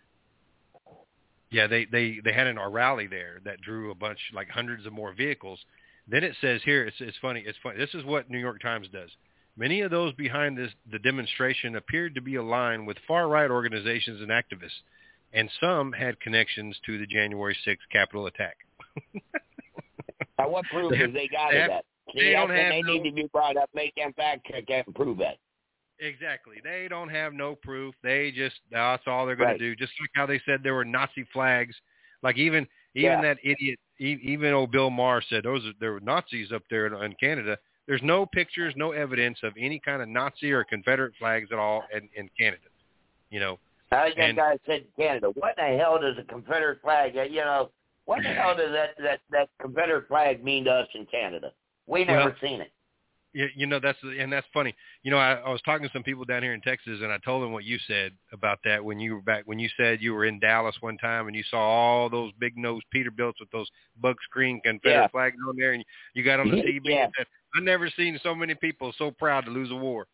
they had a rally there that drew a bunch, like hundreds of more vehicles. Then it says here, it's funny. This is what New York Times does. Many of those behind the demonstration appeared to be aligned with far-right organizations and activists, and some had connections to the January 6th Capitol attack. Now, what proof have they got of that? They need to be brought up, make them fact check that and prove that. Exactly. They don't have no proof. That's all they're going to do. Just like how they said there were Nazi flags. Like even that idiot, even old Bill Maher said there were Nazis up there in Canada. There's no pictures, no evidence of any kind of Nazi or Confederate flags at all in Canada. You know. I think that guy said Canada. What the hell does a Confederate flag? You know, what the hell does that Confederate flag mean to us in Canada? We never seen it. You know, that's funny. You know, I was talking to some people down here in Texas, and I told them what you said about that when you said you were in Dallas one time and you saw all those big-nosed Peterbilts with those bug-screen Confederate flags on there, and you got on the CB and said, I've never seen so many people so proud to lose a war.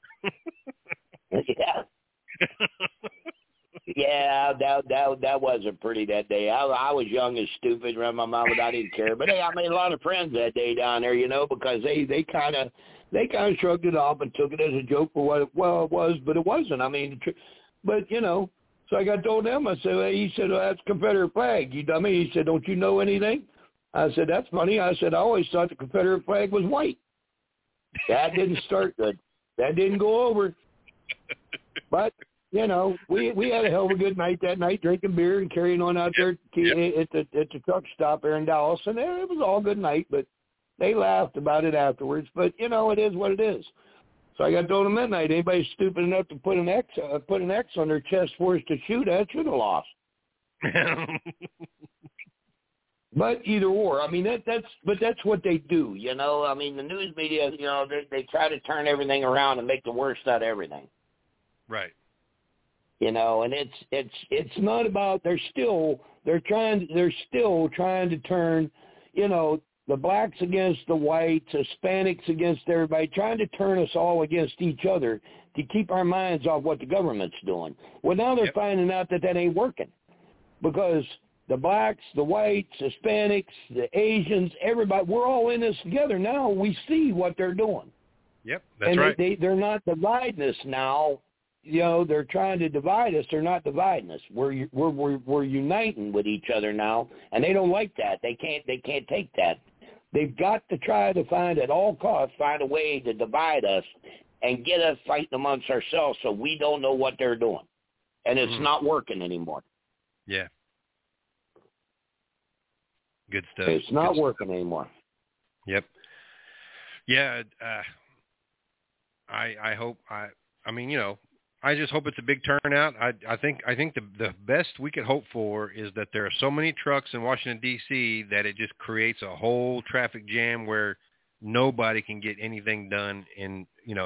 Yeah, that wasn't pretty that day. I was young and stupid, around my mom, but I didn't care. But hey, I made a lot of friends that day down there, you know, because they kind of shrugged it off and took it as a joke for what it was, but it wasn't. I mean, but you know, so I got told him. I said, he said, well, that's Confederate flag, you dummy. He said, don't you know anything? I said, that's funny. I said, I always thought the Confederate flag was white. That didn't start good. That didn't go over. But you know, we had a hell of a good night that night, drinking beer and carrying on out there at the truck stop there in Dallas, and it was all good night. But they laughed about it afterwards. But you know, it is what it is. So I got told at midnight, anybody stupid enough to put an X on their chest for us to shoot at should have lost. But either or, I mean that's what they do, you know. I mean the news media, you know, they try to turn everything around and make the worst out of everything. Right. You know, and it's not about they're still trying to turn, you know, the blacks against the whites, Hispanics against everybody, trying to turn us all against each other to keep our minds off what the government's doing. Well, now they're finding out that ain't working because the blacks, the whites, Hispanics, the Asians, everybody, we're all in this together now. We see what they're doing. Yep, that's and right. They're not dividing us now. You know, they're trying to divide us. They're not dividing us. We're uniting with each other now, and they don't like that. They can't take that. They've got to try to find at all costs find a way to divide us and get us fighting amongst ourselves so we don't know what they're doing, and it's not working anymore. Yeah. Good stuff. It's not working anymore. Yep. Yeah. I hope. I mean, you know, I just hope it's a big turnout. I think the best we could hope for is that there are so many trucks in Washington D.C. that it just creates a whole traffic jam where nobody can get anything done. And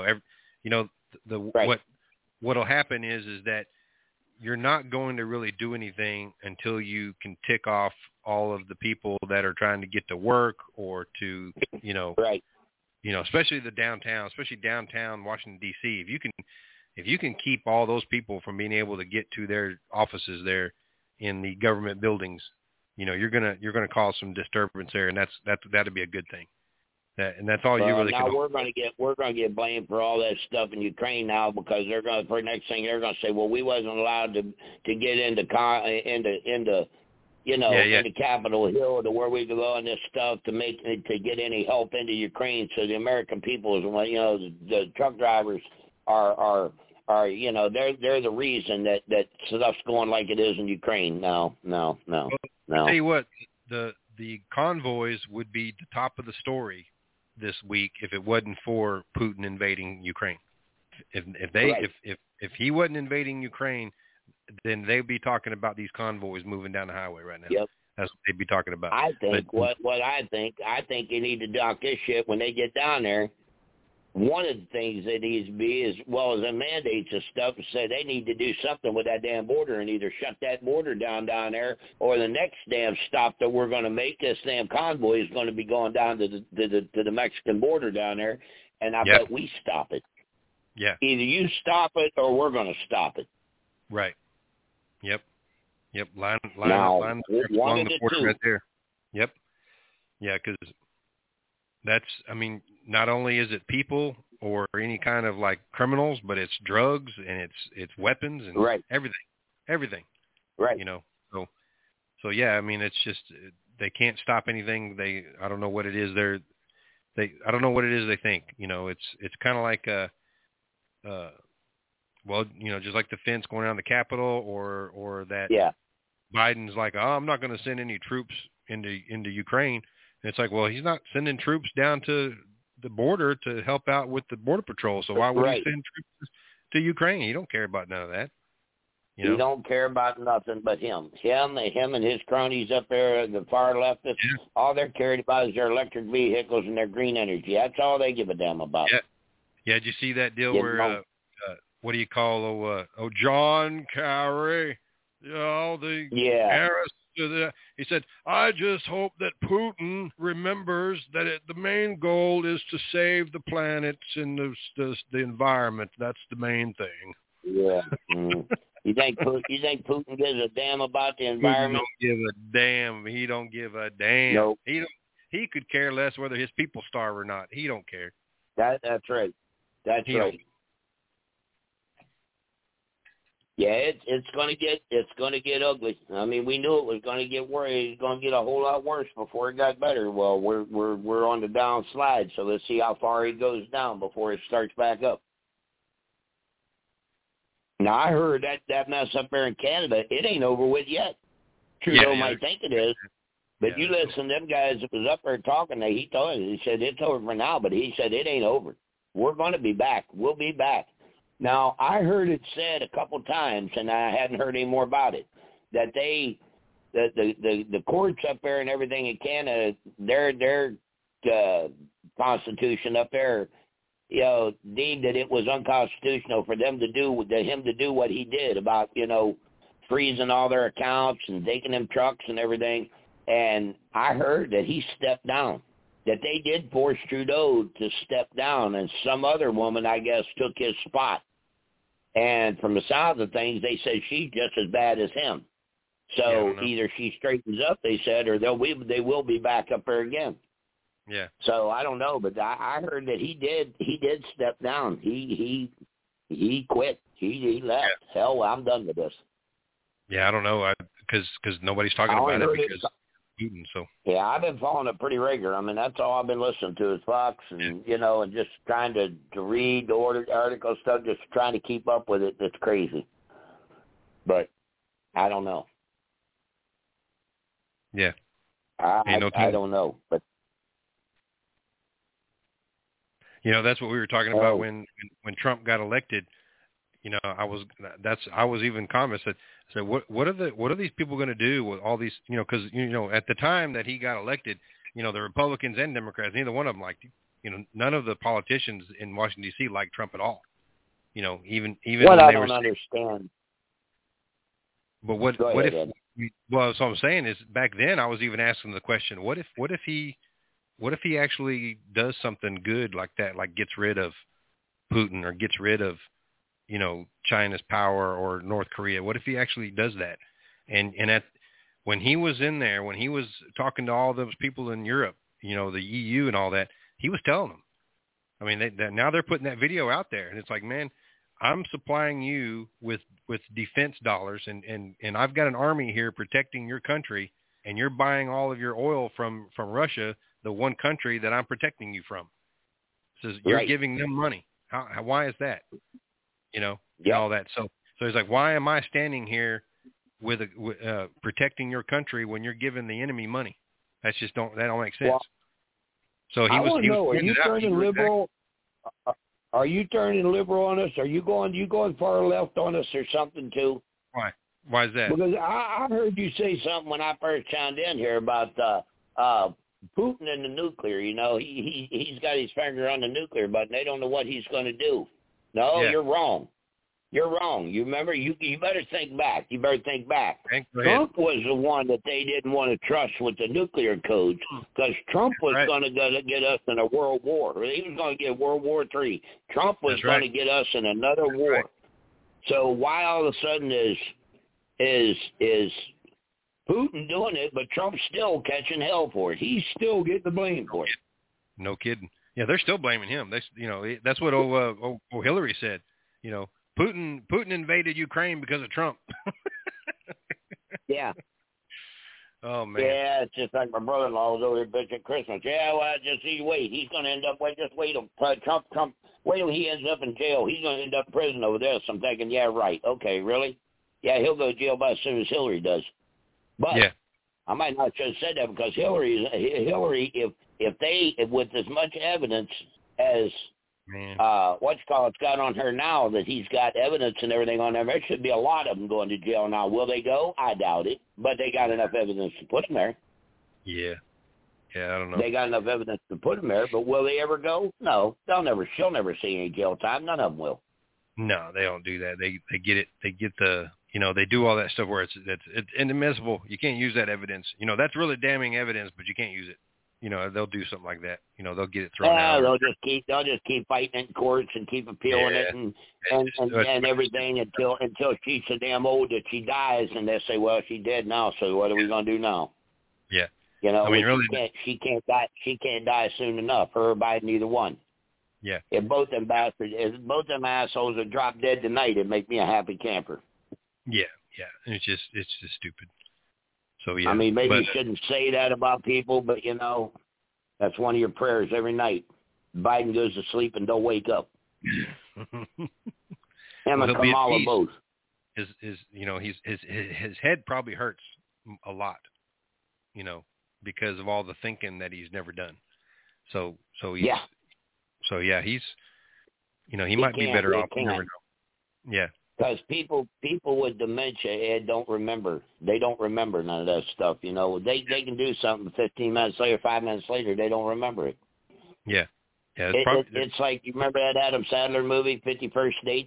what'll happen is that you're not going to really do anything until you can tick off all of the people that are trying to get to work or to, you know, right. You know, especially downtown Washington D.C. If you can keep all those people from being able to get to their offices there in the government buildings, you know, you're gonna cause some disturbance there, and that'd be a good thing. That's all you really now can. We're gonna get blamed for all that stuff in Ukraine now because they're gonna for the next thing they're gonna say, well, we wasn't allowed to get into Capitol Hill to where we could go and this stuff to get any help into Ukraine. So the American people is, you know, the truck drivers are you know, they're the reason that stuff's going like it is in Ukraine. No. Well, I'll tell you what, the convoys would be the top of the story this week if it wasn't for Putin invading Ukraine. If he wasn't invading Ukraine, then they'd be talking about these convoys moving down the highway right now. Yep. That's what they'd be talking about. I think I think you need to dock this shit when they get down there. One of the things that needs to be as well as the mandates and stuff is say they need to do something with that damn border and either shut that border down there or the next damn stop that we're going to make, this damn convoy is going to be going down to the Mexican border down there, and I bet we stop it. Yeah. Either you stop it or we're going to stop it. Right. Yep. Line along the border right there. Yep. Yeah, because that's, I mean, not only is it people or any kind of like criminals, but it's drugs and it's weapons and everything. Right. You know, so yeah, I mean, it's just they can't stop anything. I don't know what it is I don't know what it is they think. You know, it's kind of like well, you know, just like the fence going around the Capitol or that Biden's like, oh, I'm not going to send any troops into Ukraine. And it's like, well, he's not sending troops down to the border to help out with the border patrol. So why would he send troops to Ukraine? He don't care about none of that. You know? He don't care about nothing but him. Him and his cronies up there, the far leftists, all they're cared about is their electric vehicles and their green energy. That's all they give a damn about. Yeah. Did you see that deal where what do you call John Kerry? You know, the heiress to the. He said, "I just hope that Putin remembers that the main goal is to save the planets and the environment. That's the main thing." Yeah. You think Putin gives a damn about the environment? He don't give a damn. He don't give a damn. Nope. He could care less whether his people starve or not. He don't care. That's right. That's right. Yeah, it's gonna get ugly. I mean, we knew it was gonna get worse. It's gonna get a whole lot worse before it got better. Well, we're on the downslide, so let's see how far it goes down before it starts back up. Now, I heard that mess up there in Canada, it ain't over with yet. Trudeau might think it is, but you listen to them guys that was up there talking, he said it's over for now, but he said it ain't over. We're going to be back. We'll be back. Now, I heard it said a couple times, and I hadn't heard any more about it, that the courts up there and everything in Canada, their constitution up there, deemed that it was unconstitutional for him to do what he did about, freezing all their accounts and taking them trucks and everything. And I heard that he stepped down, that they did force Trudeau to step down, and some other woman, I guess, took his spot. And from the sounds of things, they said she's just as bad as him. So either she straightens up, they said, or they will be back up there again. Yeah. So I don't know, but I heard that he did step down. He quit. He left. Yeah. Hell, I'm done with this. Yeah, I don't know, because nobody's talking about it because Putin. So yeah, I've been following it pretty regular. I mean, that's all I've been listening to is Fox, and and just trying to read the article stuff, just trying to keep up with it. That's crazy. But I don't know. Yeah. I don't know, but that's what we were talking about when Trump got elected. I was even comments that said, what are these people going to do with all these, because at the time that he got elected, the Republicans and Democrats, neither one of them liked him. None of the politicians in Washington D.C. liked Trump at all. Even what I don't understand. But what if? Well, so I'm saying is back then I was even asking the question, what if he actually does something good like that, like gets rid of Putin or gets rid of China's power or North Korea? What if he actually does that? And when he was in there, when he was talking to all those people in Europe, the EU and all that, he was telling them. I mean, now they're putting that video out there, and it's like, man, I'm supplying you with defense dollars, and I've got an army here protecting your country, and you're buying all of your oil from Russia, the one country that I'm protecting you from. Says you're giving them money. Why is that? And all that. So he's like, why am I standing here with protecting your country when you're giving the enemy money? That don't make sense. Well, so he was. Are you turning liberal? Are you turning liberal on us? Are you going far left on us or something too? Why? Why is that? Because I heard you say something when I first chimed in here about Putin and the nuclear. He's got his finger on the nuclear button. They don't know what he's going to do. No, You're wrong. You're wrong. You remember? You better think back. Trump was the one that they didn't want to trust with the nuclear codes because Trump was going to get us in a world war. He was going to get World War III. Trump was going to get us in another war. Right. So why all of a sudden is Putin doing it, but Trump's still catching hell for it? He's still getting the blame for it. No kidding. Yeah, they're still blaming him. That's what Hillary said. Putin invaded Ukraine because of Trump. Yeah. Oh man. Yeah, it's just like my brother-in-law was over here bitching at Christmas. Yeah, well, wait. He's going to end up. Just wait till Trump. Wait till he ends up in jail. He's going to end up in prison over there. So I'm thinking, yeah, right. Okay, really? Yeah, he'll go to jail about as soon as Hillary does. But I might not have said that because Hillary, if they, with as much evidence as it's got on her now, that he's got evidence and everything on them, there should be a lot of them going to jail now. Will they go? I doubt it. But they got enough evidence to put them there. Yeah. Yeah, I don't know. They got enough evidence to put them there, but will they ever go? No. She'll never see any jail time. None of them will. No, they don't do that. They get it. They get the, they do all that stuff where it's inadmissible. You can't use that evidence. That's really damning evidence, but you can't use it. They'll do something like that. They'll get it thrown out. They'll just keep fighting in courts and keep appealing it and everything until she's so damn old that she dies, and they say, well, she's dead now, so what are we gonna do now? Yeah. Really, she can't die. She can't die soon enough. Her or Biden, either one. Yeah. If both them assholes are drop dead tonight, it'd make me a happy camper. Yeah. It's just stupid. So yeah. I mean, maybe you shouldn't say that about people, but that's one of your prayers every night. Biden goes to sleep and don't wake up. Him and Kamala both. His head probably hurts a lot, because of all the thinking that he's never done. So he's, he might be better off. You never know. Yeah. Because people with dementia don't remember. They don't remember none of that stuff. You know, they can do something 15 minutes later, 5 minutes later, they don't remember it. Yeah. Yeah. It's like, you remember that Adam Sandler movie, 51st Dates?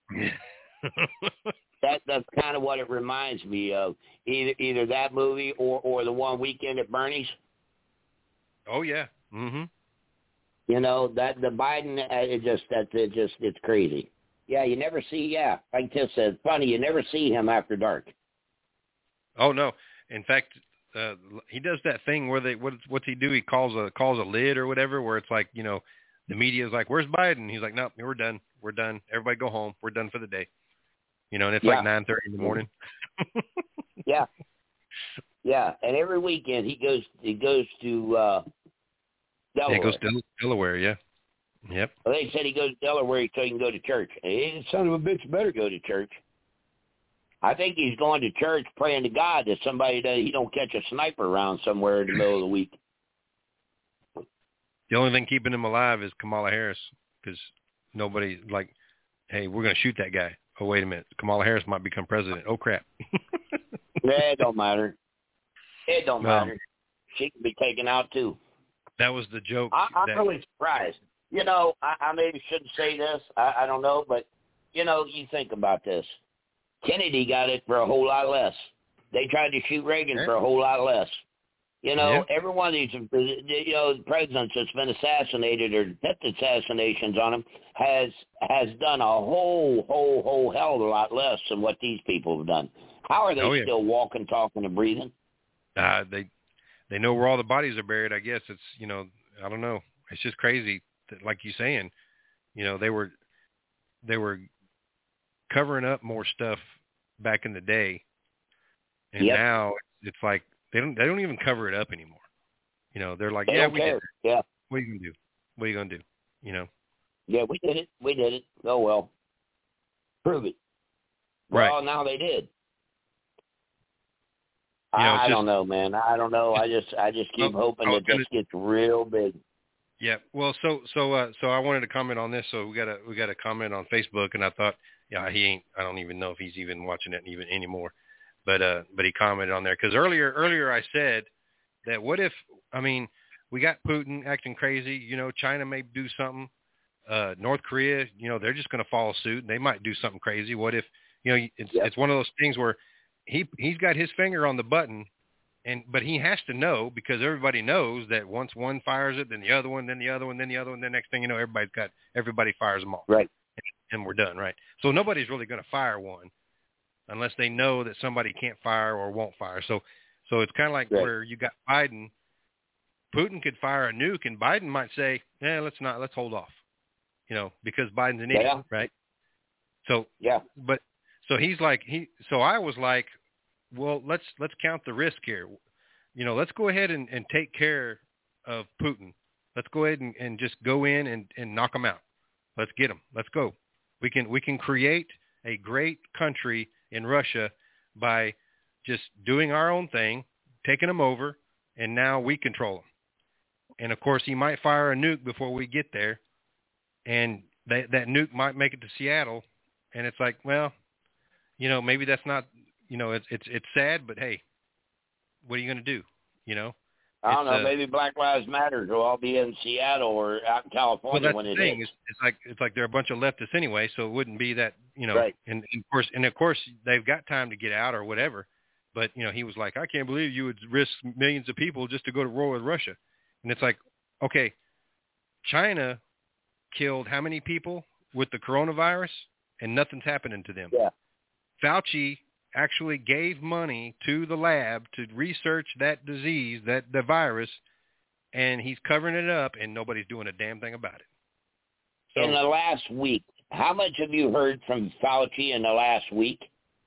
That's kind of what it reminds me of. Either that movie or the one Weekend at Bernie's. Oh yeah. Mhm. You know, that the Biden, it's crazy. Yeah, you never see. Yeah, like Tiff said, funny. You never see him after dark. Oh no. In fact, he does that thing where what's he do? He calls a lid or whatever, where it's like, you know, the media is like, "Where's Biden?" He's like, "Nope, we're done. We're done. Everybody go home. We're done for the day." You know, and it's like 9:30 in the morning. Yeah. Yeah, and every weekend he goes to Delaware. Yeah, he goes to Delaware, yeah. Yep. Well, they said he goes to Delaware so he can go to church. Hey, son of a bitch better go to church. I think he's going to church praying to God that he don't catch a sniper around somewhere in the middle of the week. The only thing keeping him alive is Kamala Harris, because nobody, like, hey, we're going to shoot that guy. Oh, wait a minute. Kamala Harris might become president. Oh, crap. It don't matter. It don't matter. She can be taken out, too. That was the joke. I'm really surprised. You know, I maybe shouldn't say this. I don't know. But, you know, you think about this. Kennedy got it for a whole lot less. They tried to shoot Reagan for a whole lot less. You know, every one of these, you know, presidents that's been assassinated or attempted assassinations on him has done a whole hell of a lot less than what these people have done. How are they still walking, talking, and breathing? They know where all the bodies are buried. I guess it's, you know, I don't know. It's just crazy that, like you're saying, you know, they were covering up more stuff back in the day, and now it's like they don't even cover it up anymore. You know, they're like, we did it. Yeah. What are you gonna do? What are you gonna do? You know. Yeah, we did it. Oh well. Prove it. Right. Well, now they did. You know, I don't know, man. I don't know. I just keep hoping that this gets real big. Yeah. Well, so I wanted to comment on this. So we got a comment on Facebook, and I thought, yeah, I don't even know if he's even watching it even anymore. But he commented on there because earlier I said that what if, I mean, we got Putin acting crazy. You know, China may do something. North Korea, you know, they're just going to follow suit. They might do something crazy. What if, you know, it's one of those things where he's got his finger on the button, but he has to know, because everybody knows that once one fires it, then the other one, then the other one, then the other one, then next thing you know, everybody fires them all. Right. And we're done, right? So nobody's really going to fire one unless they know that somebody can't fire or won't fire. So it's kind of like where you got Biden. Putin could fire a nuke, and Biden might say, let's hold off, you know, because Biden's an idiot, right? So, but so he's like, so I was like, well, let's count the risk here. You know, let's go ahead and take care of Putin. Let's go ahead and just go in and knock him out. Let's get him. Let's go. We can create a great country in Russia by just doing our own thing, taking them over, and now we control them. And of course, he might fire a nuke before we get there, and that nuke might make it to Seattle. And it's like, well, you know, maybe that's not, you know, it's sad, but hey, what are you going to do? You know, I don't know. Maybe Black Lives Matter will all be in Seattle or out in California when it is. It's like they're a bunch of leftists anyway, so it wouldn't be that, you know. Right. And of course they've got time to get out or whatever. But you know, he was like, I can't believe you would risk millions of people just to go to war with Russia. And it's like, okay, China killed how many people with the coronavirus, and nothing's happening to them. Yeah. Fauci actually gave money to the lab to research that disease, the virus, and he's covering it up, and nobody's doing a damn thing about it. So, in the last week, how much have you heard from Fauci in the last week?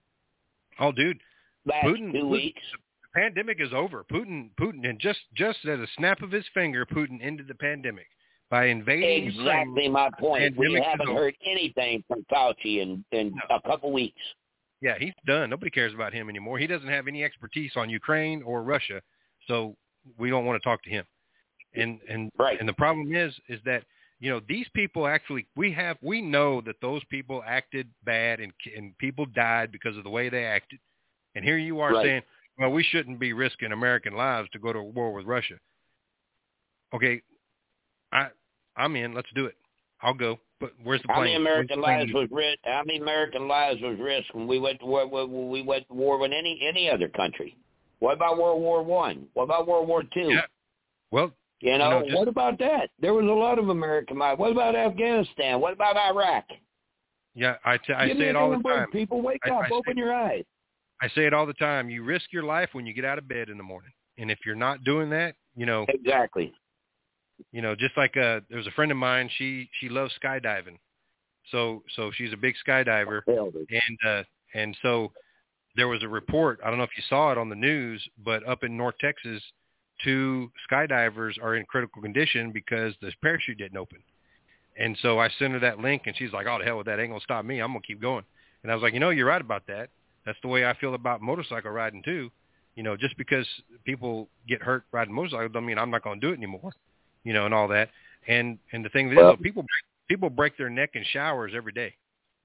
Oh, dude. Last Putin, 2 weeks? The pandemic is over. Putin, and just at a snap of his finger, Putin ended the pandemic by invading Ukraine. Exactly my point. We haven't heard anything from Fauci in a couple weeks. Yeah, he's done. Nobody cares about him anymore. He doesn't have any expertise on Ukraine or Russia, so we don't want to talk to him. And right. And the problem is that, these people actually, we know that those people acted bad and people died because of the way they acted. And here you are saying, well, we shouldn't be risking American lives to go to war with Russia. Okay, I'm in. Let's do it. I'll go. But where's the plane? How many American lives was risked when we went to war? When we went to war with any other country? What about World War I? What about World War II? Yeah. Well, what about that? There was a lot of American lives. What about Afghanistan? What about Iraq? Yeah, I say it all the time. People, wake up, open your eyes. I say it all the time. You risk your life when you get out of bed in the morning, and if you're not doing that, exactly. Just like there's a friend of mine. She loves skydiving, so she's a big skydiver, and so there was a report. I don't know if you saw it on the news, but up in North Texas, 2 skydivers are in critical condition because the parachute didn't open. And so I sent her that link, and she's like, "Oh, the hell with that! Ain't gonna stop me. I'm gonna keep going." And I was like, you're right about that. That's the way I feel about motorcycle riding too. Just because people get hurt riding motorcycles don't mean I'm not going to do it anymore. And all that. And the thing is, people break their neck in showers every day.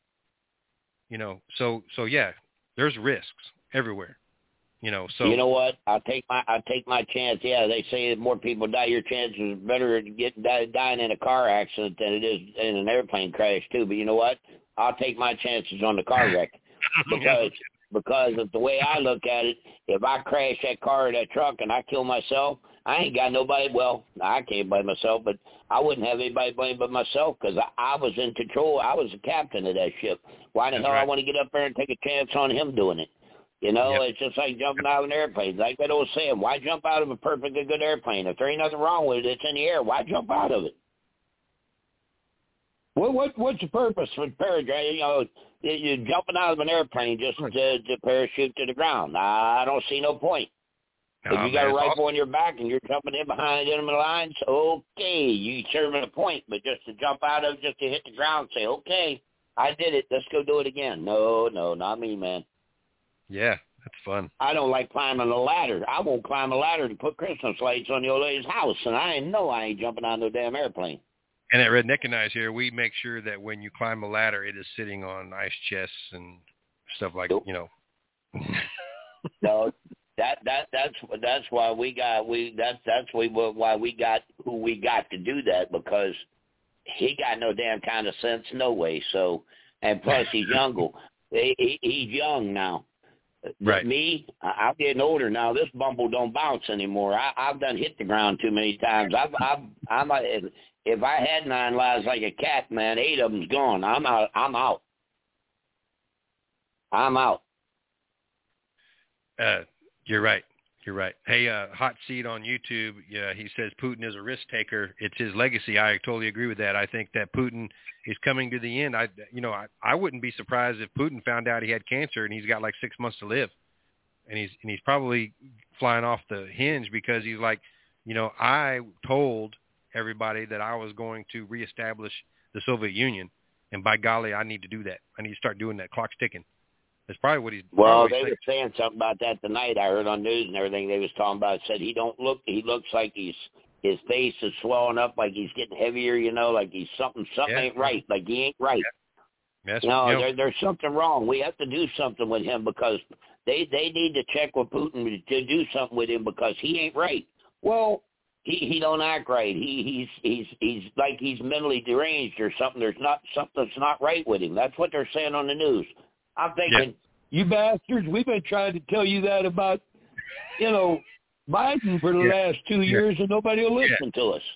So yeah, there's risks everywhere. So you know what? I'll take my chance. Yeah, they say that more people die. Your chances are better to dying in a car accident than it is in an airplane crash too. But you know what? I'll take my chances on the car wreck. Because of the way I look at it, if I crash that car or that truck and I kill myself, I ain't got nobody. Well, I can't blame myself, but I wouldn't have anybody blame but myself because I was in control. I was the captain of that ship. Why the hell I want to get up there and take a chance on him doing it? It's just like jumping out of an airplane. Like that old saying, why jump out of a perfectly good airplane? If there ain't nothing wrong with it, it's in the air. Why jump out of it? What's the purpose for paragliding? You're jumping out of an airplane just to parachute to the ground. I don't see no point. If you got a rifle on your back and you're jumping in behind enemy lines, okay, you serving a point. But just to jump out of it, just to hit the ground and say, okay, I did it. Let's go do it again. No, not me, man. Yeah, that's fun. I don't like climbing a ladder. I won't climb a ladder to put Christmas lights on the old lady's house, and I ain't jumping on no damn airplane. And at Redneck and I's here, we make sure that when you climb a ladder, it is sitting on ice chests and stuff like No, that's why we got why we got who we got to do that, because he got no damn kind of sense, no way. So, and plus he's he's young now. Right. Me, I'm getting older now. This bumble don't bounce anymore. I've done hit the ground too many times. If I had 9 lives like a cat, man, 8 of them's gone. I'm out. You're right. Hey, Hot Seat on YouTube, he says Putin is a risk taker. It's his legacy. I totally agree with that. I think that Putin is coming to the end. I wouldn't be surprised if Putin found out he had cancer and he's got like 6 months to live, and he's probably flying off the hinge because he's like, I told everybody that I was going to reestablish the Soviet Union, and by golly, I need to do that. I need to start doing that. Clock's ticking. That's probably what he's. Well, they were saying something about that tonight. I heard on news and everything. They was talking about. It said he looks like his face is swelling up, like he's getting heavier. Like he's something ain't right. Like he ain't right. Yes. There's something wrong. We have to do something with him because they need to check with Putin to do something with him because he ain't right. Well, he don't act right. He's like he's mentally deranged or something. Something's not right with him. That's what they're saying on the news. I'm thinking, you bastards, we've been trying to tell you that about, Biden for the last 2 years, and nobody will listen to us.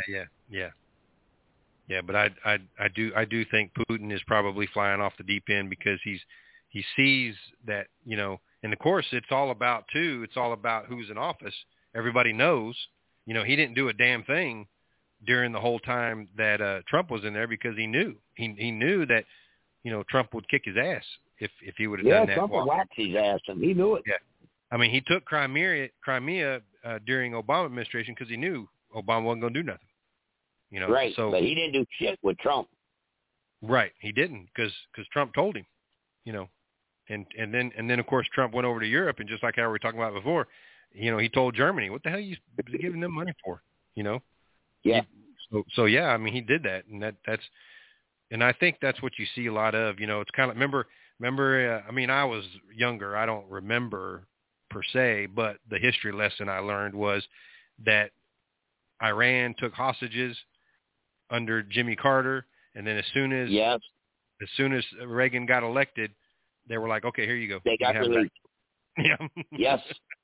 Yeah, but I do think Putin is probably flying off the deep end because he sees that, and of course it's all about who's in office. Everybody knows, he didn't do a damn thing during the whole time that Trump was in there because he knew that, Trump would kick his ass if he would have done that. Yeah, Trump would whack his ass, and he knew it. Yeah. I mean, he took Crimea during Obama administration because he knew Obama wasn't going to do nothing. Right, so, but he didn't do shit with Trump. Right, he didn't because Trump told him, and then of course Trump went over to Europe, and just like how we were talking about before, he told Germany, what the hell are you giving them money for, Yeah. So yeah, I mean, he did that, and and I think that's what you see a lot of. It's kind of remember. I mean, I was younger. I don't remember per se, but the history lesson I learned was that Iran took hostages under Jimmy Carter, and then as soon as Reagan got elected, they were like, okay, here you go. They got released. Yeah. Yes.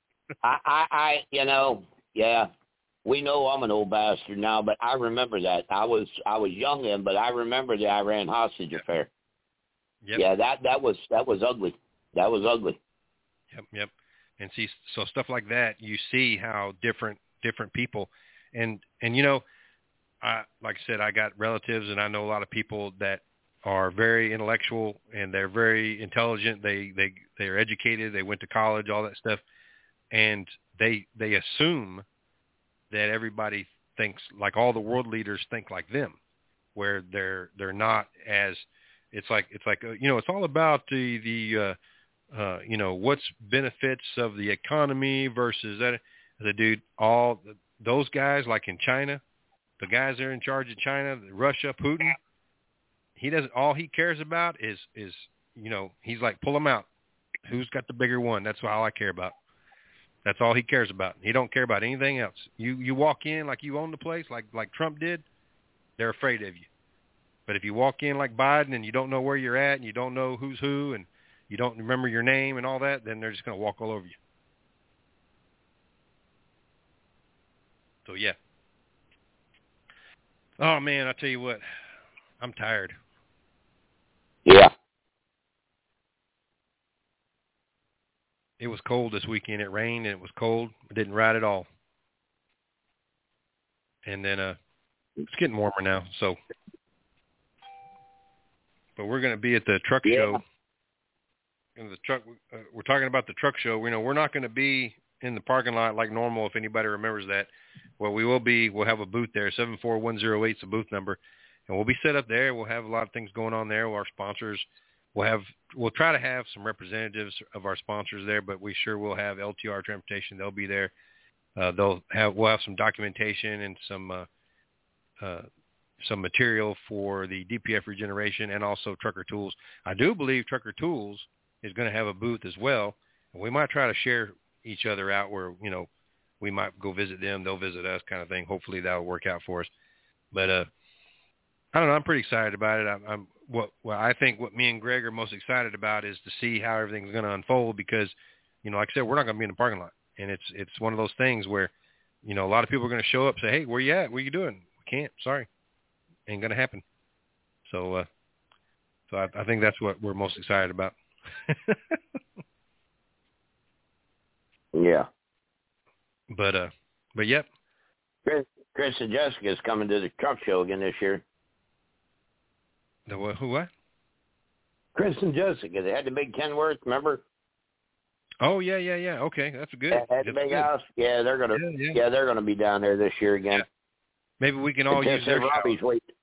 Yeah. We know I'm an old bastard now, but I remember that. I was young then, but I remember the Iran hostage affair. Yep. Yeah, that was ugly. That was ugly. Yep. And see, so stuff like that, you see how different people, and I like I said, I got relatives, and I know a lot of people that are very intellectual and they're very intelligent. They're educated. They went to college, all that stuff, and they assume that everybody thinks like all the world leaders think like them, where they're not as it's like it's all about the what's benefits of the economy versus that. The dude, all those guys like in China, the guys that are in charge of China, Russia, Putin, he doesn't. All he cares about is he's like, pull them out. Who's got the bigger one? That's all I care about. That's all he cares about. He don't care about anything else. You walk in like you own the place, like Trump did, they're afraid of you. But if you walk in like Biden and you don't know where you're at and you don't know who's who and you don't remember your name and all that, then they're just going to walk all over you. So, yeah. Oh, man, I tell you what, I'm tired. Yeah. It was cold this weekend. It rained and it was cold. It didn't ride at all. And then it's getting warmer now. So, but we're going to be at the truck show. In the truck, we're talking about the truck show. We're not going to be in the parking lot like normal. If anybody remembers that, well, we will be. We'll have a booth there. 74108 is the booth number, and we'll be set up there. We'll have a lot of things going on there. Our sponsors. We'll try to have some representatives of our sponsors there, but we sure will have LTR Transportation. They'll be there. We'll have some documentation and some material for the DPF regeneration and also Trucker Tools. I do believe Trucker Tools is going to have a booth as well, and we might try to share each other out where we might go visit them, they'll visit us, kind of thing. Hopefully that'll work out for us. But I don't know. I'm pretty excited about it. I think what me and Greg are most excited about is to see how everything's going to unfold because, like I said, we're not going to be in the parking lot. And it's one of those things where, a lot of people are going to show up and say, hey, where you at? What are you doing? We can't. Sorry. Ain't going to happen. So I think that's what we're most excited about. Yeah. But yep. Chris and Jessica's coming to the truck show again this year. The what? Who? What? Chris and Jessica. They had the big Kenworth, remember? Oh yeah. Okay, that's good. At the big house. Yeah, they're gonna. Yeah, they're gonna be down there this year again. Yeah. Maybe we can all use their Robbie's show. wait.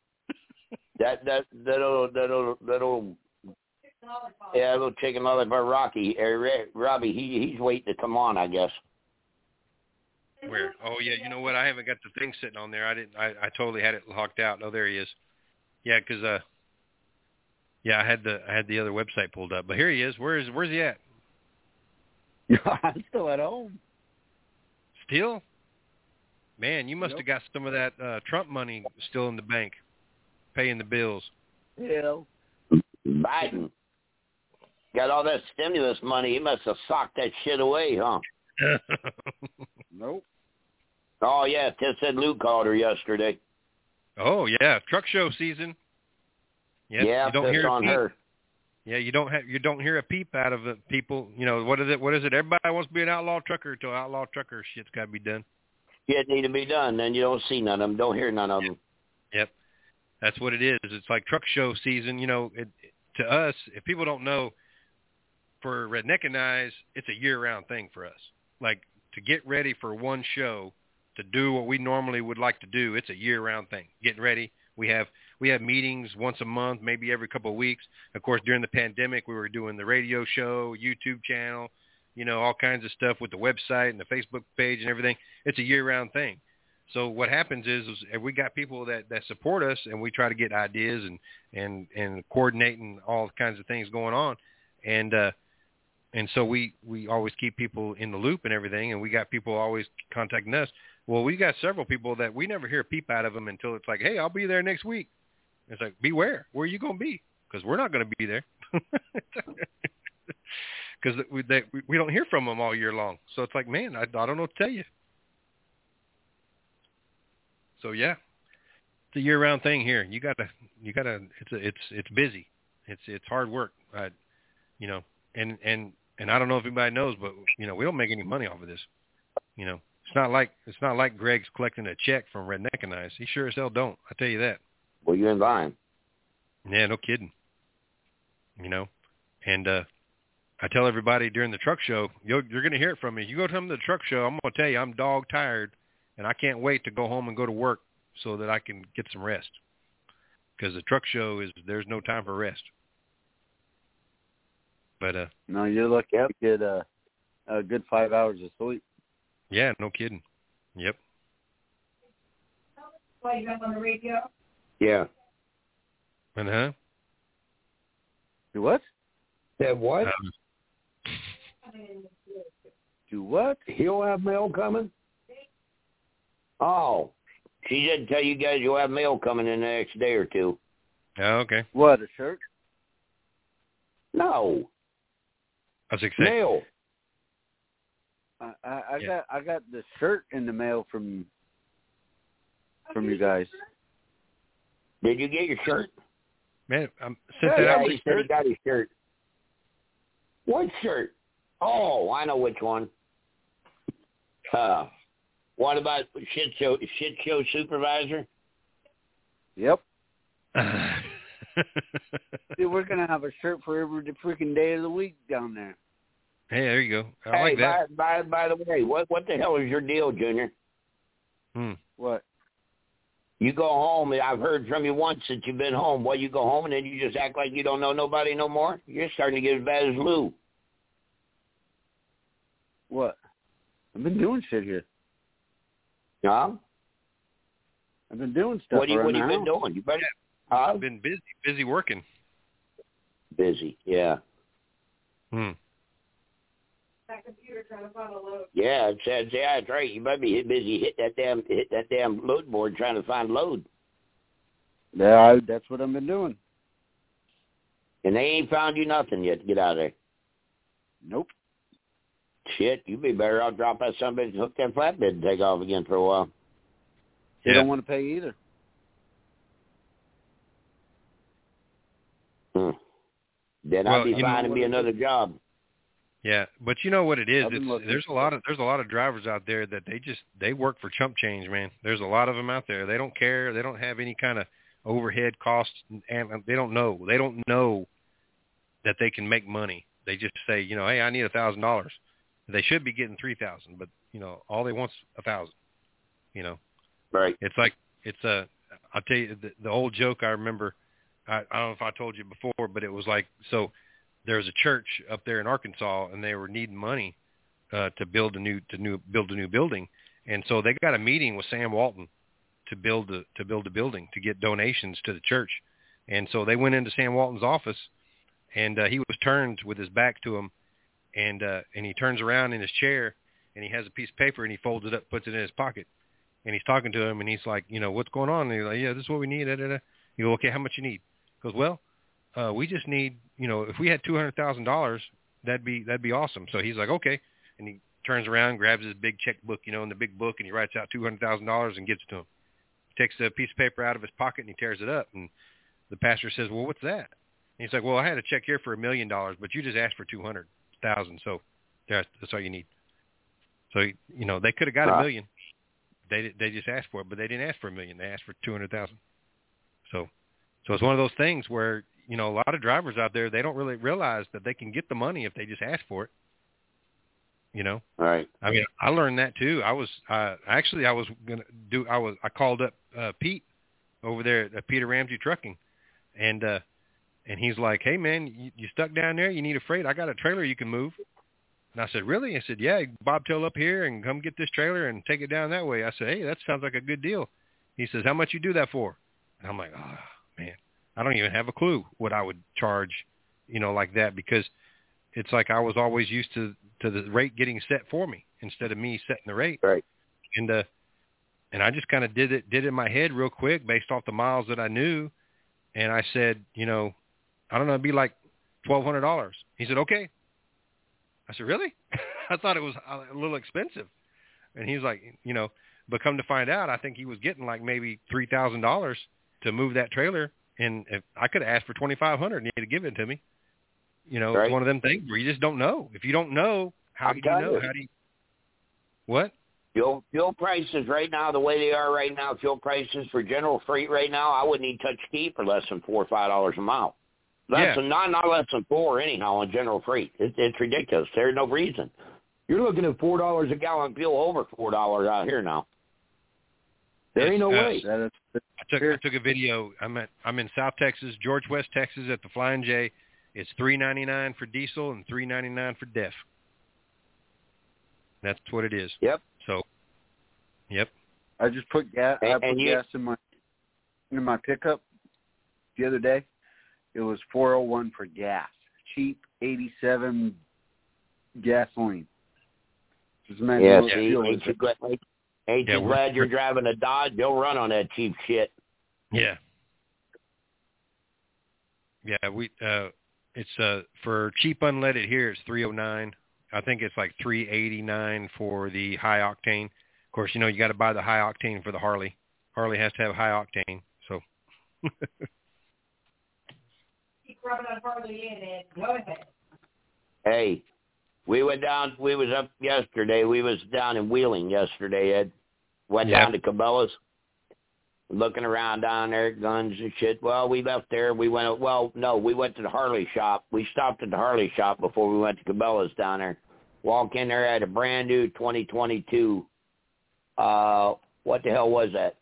That'll. Yeah, a little chicken lollipop. Rocky, Robbie. He's waiting to come on, I guess. Where? Oh yeah. You know what? I haven't got the thing sitting on there. I totally had it locked out. Oh, there he is. Yeah, because I had the other website pulled up, but here he is. Where's he at? I'm still at home. Still? Man, you must have got some of that Trump money still in the bank, paying the bills. Yeah. Biden got all that stimulus money. He must have socked that shit away, huh? Nope. Oh yeah, Tiff said Luke called her yesterday. Oh yeah, truck show season. Yep. Yeah, you don't hear on her. Yeah, you don't hear a peep out of it, people. What is it? Everybody wants to be an outlaw trucker till outlaw trucker shit's got to be done. Yeah, it need to be done. Then you don't see none of them, don't hear none of them. Yep, that's what it is. It's like truck show season. To us, if people don't know, for Redneck and Eyes, it's a year-round thing for us. Like to get ready for one show, to do what we normally would like to do, it's a year-round thing. Getting ready. We have meetings once a month, maybe every couple of weeks. Of course, during the pandemic, we were doing the radio show, YouTube channel, all kinds of stuff with the website and the Facebook page and everything. It's a year-round thing. So what happens is we got people that support us, and we try to get ideas and coordinating all kinds of things going on, and so we always keep people in the loop and everything, and we got people always contacting us. Well, we got several people that we never hear a peep out of them until it's like, hey, I'll be there next week. It's like, beware, where are you going to be? Because we're not going to be there. Because we don't hear from them all year long. So it's like, man, I don't know what to tell you. So yeah, it's a year-round thing here. You gotta. It's busy. It's hard work. You know, and I don't know if anybody knows, but you know, we don't make any money off of this. You know, it's not like Greg's collecting a check from Redneck and Eyes. He sure as hell don't. I tell you that. Well, you're in line. Yeah, no kidding. You know, and I tell everybody during the truck show, you're going to hear it from me. You go to the truck show, I'm going to tell you I'm dog tired, and I can't wait to go home and go to work so that I can get some rest. Because the truck show there's no time for rest. But no, you're lucky to get a good 5 hours of sleep. Yeah, no kidding. Yep. Why you got on the radio? Yeah. Uh-huh. Do what? Said what? Do what? He'll have mail coming? Oh. She didn't tell you guys you'll have mail coming in the next day or two. Oh, okay. What, a shirt? No. I was excited. Mail. I got the shirt in the mail from you guys. Did you get your shirt? Man, he said he got his shirt. What shirt? Oh, I know which one. What about shit show supervisor? Yep. See, we're gonna have a shirt for every freaking day of the week down there. Hey, there you go. I like that. By the way, what the hell is your deal, Junior? What? You go home, and I've heard from you once that you've been home. Well, you go home, and then you just act like you don't know nobody no more? You're starting to get as bad as Lou. What? I've been doing shit here. Huh? I've been doing stuff. What have you been doing? You better. I've been busy working. Busy, yeah. That computer trying to find a load. Yeah, that's right. You might be busy hit that damn load board trying to find load. Yeah, that's what I've been doing. And they ain't found you nothing yet to get out of there. Nope. Shit, you'd be better off drop that somebody and hook that flatbed and take off again for a while. They don't want to pay either. Then I'd be finding me another job. Yeah, but you know what it is? There's a lot of drivers out there that they work for chump change, man. There's a lot of them out there. They don't care. They don't have any kind of overhead costs, and they don't know that they can make money. They just say, you know, hey, I need $1,000. They should be getting $3,000, but you know, all they want's $1,000. You know, right? It's like I'll tell you the old joke I remember. I don't know if I told you before, but it was like so. There's a church up there in Arkansas, and they were needing money to build a new building, and so they got a meeting with Sam Walton to build a building to get donations to the church, and so they went into Sam Walton's office, and he was turned with his back to him, and he turns around in his chair, and he has a piece of paper, and he folds it up, puts it in his pocket, and he's talking to him, and he's like, you know, what's going on? And he's like, yeah, this is what we need. You go, okay, how much you need? He goes, well. We just need, you know, if we had $200,000, that'd be awesome. So he's like, okay. And he turns around, grabs his big checkbook, you know, in the big book, and he writes out $200,000 and gives it to him. He takes a piece of paper out of his pocket and he tears it up. And the pastor says, well, what's that? And he's like, well, I had a check here for $1 million, but you just asked for 200,000. So that's all you need. So, you know, they could have got $1 million. They just asked for it, but they didn't ask for $1 million. They asked for 200,000. So it's one of those things where, you know, a lot of drivers out there, they don't really realize that they can get the money if they just ask for it. You know? Right. I mean, I learned that too. I called up Pete over there at Peter Ramsey Trucking, and he's like, hey man, you stuck down there? You need a freight? I got a trailer you can move. And I said, really? I said, yeah, bobtail up here and come get this trailer and take it down that way. I said, hey, that sounds like a good deal. He says, how much you do that for? And I'm like, oh, man, I don't even have a clue what I would charge, like that, because it's like I was always used to the rate getting set for me instead of me setting the rate. Right. And I just kind of did it in my head real quick based off the miles that I knew. And I said, I don't know, it'd be like $1,200. He said, okay. I said, really? I thought it was a little expensive. And he was like, but come to find out, I think he was getting like maybe $3,000 to move that trailer. And if I could have asked for $2,500 and he had to give it to me. Right. It's one of them things where you just don't know. If you don't know, how do you know? How do you? What? Fuel prices right now, the way they are right now, fuel prices for general freight right now, I wouldn't even touch key for less than $4 or $5 a mile. Not less than $4 anyhow on general freight. It's ridiculous. There's no reason. You're looking at $4 a gallon fuel, over $4 out here now. There ain't no way. I took a video. I'm in South Texas, George West, Texas, at the Flying J. It's $3.99 for diesel and $3.99 for DEF. That's what it is. Yep. So, yep. I just put gas. I put gas in my pickup the other day. It was $4.01 for gas. Cheap 87 gasoline. Just ain't you glad you're driving a Dodge? They'll run on that cheap shit. Yeah. Yeah, it's for cheap unleaded here, it's $3.09. I think it's like $3.89 for the high octane. Of course, you got to buy the high octane for the Harley. Harley has to have high octane. So. Keep rubbing on Harley in, Ed. Go ahead. Hey, we was up yesterday. We was down in Wheeling yesterday, Ed. Went down to Cabela's. Looking around down there, guns and shit. Well, we left there. We went to the Harley shop. We stopped at the Harley shop before we went to Cabela's down there. Walk in there at a brand new 2022. What the hell was that?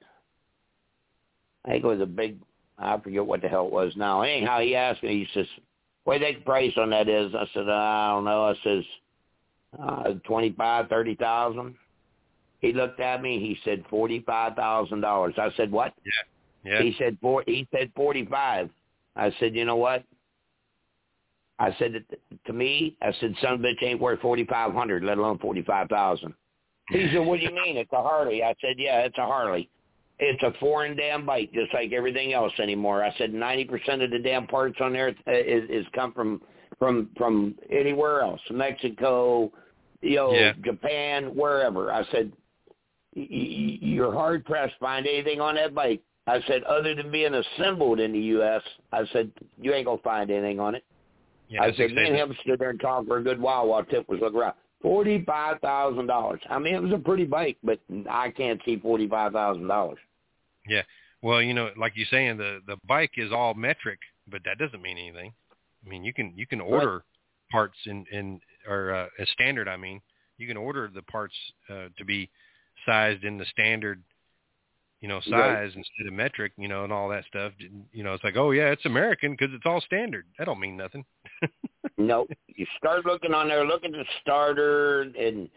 I think it was I forget what the hell it was now. Anyhow, he asked me, he says, what do you think the price on that is? I said, I don't know. I says, $25,000, $30,000. He looked at me. He said $45,000. I said, what? Yeah. He said 45. I said, you know what? I said to me, I said, son of a bitch ain't worth 4,500, let alone 45,000. He said, what do you mean? It's a Harley. I said, yeah, it's a Harley. It's a foreign damn bike, just like everything else anymore. I said 90% of the damn parts on there is come from anywhere else, Mexico, Japan, wherever. I said, you're hard pressed to find anything on that bike. I said, other than being assembled in the U.S., I said, you ain't gonna find anything on it. Yeah, I said, me and him stood there and talked for a good while Tip was looking around. $45,000. I mean, it was a pretty bike, but I can't see $45,000. Yeah. Well, like you're saying, the bike is all metric, but that doesn't mean anything. I mean, you can order parts as standard. I mean, you can order the parts to be sized in the standard, size instead of metric, and all that stuff. It's like, oh yeah, it's American because it's all standard. That don't mean nothing. No, you start looking on there, look at the starter and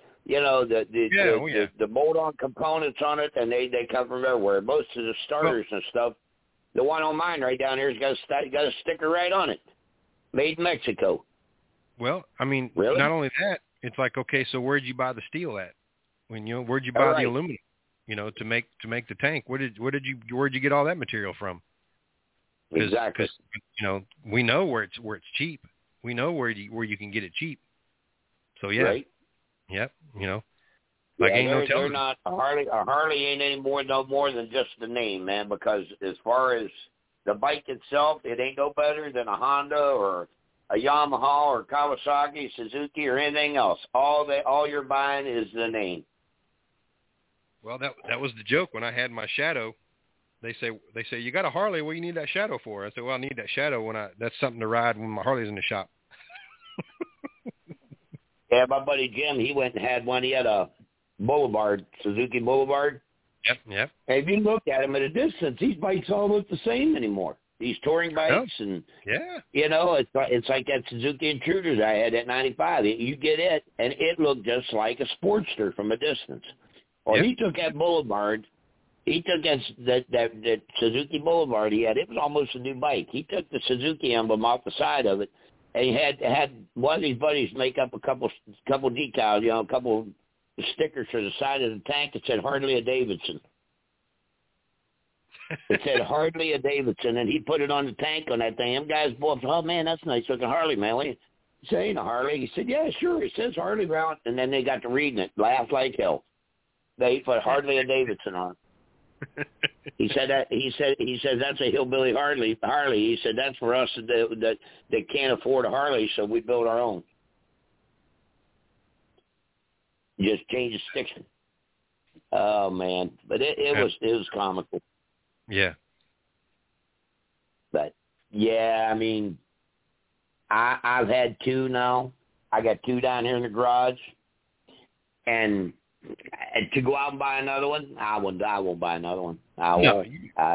the bolt-on components on it, and they come from everywhere. Most of the starters and stuff, the one on mine right down here has got a sticker right on it, made in Mexico. Well, I mean, really? Not only that, it's like, okay, so where'd you buy the steel at? Where'd you buy the aluminum? To make the tank. Where'd you get all that material from? Exactly. Because we know where it's cheap. We know where you can get it cheap. So yeah. Right. Yep. They're not a Harley ain't no more than just the name, man. Because as far as the bike itself, it ain't no better than a Honda or a Yamaha or Kawasaki, Suzuki, or anything else. All you're buying is the name. Well, that was the joke when I had my Shadow. They say you got a Harley. What do you need that Shadow for? I said, well, I need that Shadow that's something to ride when my Harley's in the shop. Yeah, my buddy Jim, he went and had one. He had a Boulevard, Suzuki Boulevard. Yep. And if you look at them at a distance, these bikes all look the same anymore. these touring bikes, and it's like that Suzuki Intruders I had at 95. You get it, and it looked just like a Sportster from a distance. Well, he took that Boulevard. He took that Suzuki Boulevard he had. It was almost a new bike. He took the Suzuki emblem off the side of it, and he had one of these buddies make up a couple decals, a couple stickers to the side of the tank that said Harley a Davidson. It said Harley a Davidson, and he put it on the tank on that thing. Them guys both, oh, man, that's a nice looking Harley, man. He said, ain't a Harley. He said, yeah, sure. It says Harley around. And then they got to reading it, laughed like hell. They put Harley a Davidson on. He said that's a hillbilly Harley. He said that's for us that can't afford a Harley, so we build our own. Just change the sticker. Oh man, but it was comical. Yeah. But yeah, I mean, I've had two now. I got two down here in the garage, and to go out and buy another one, I won't buy another one. I've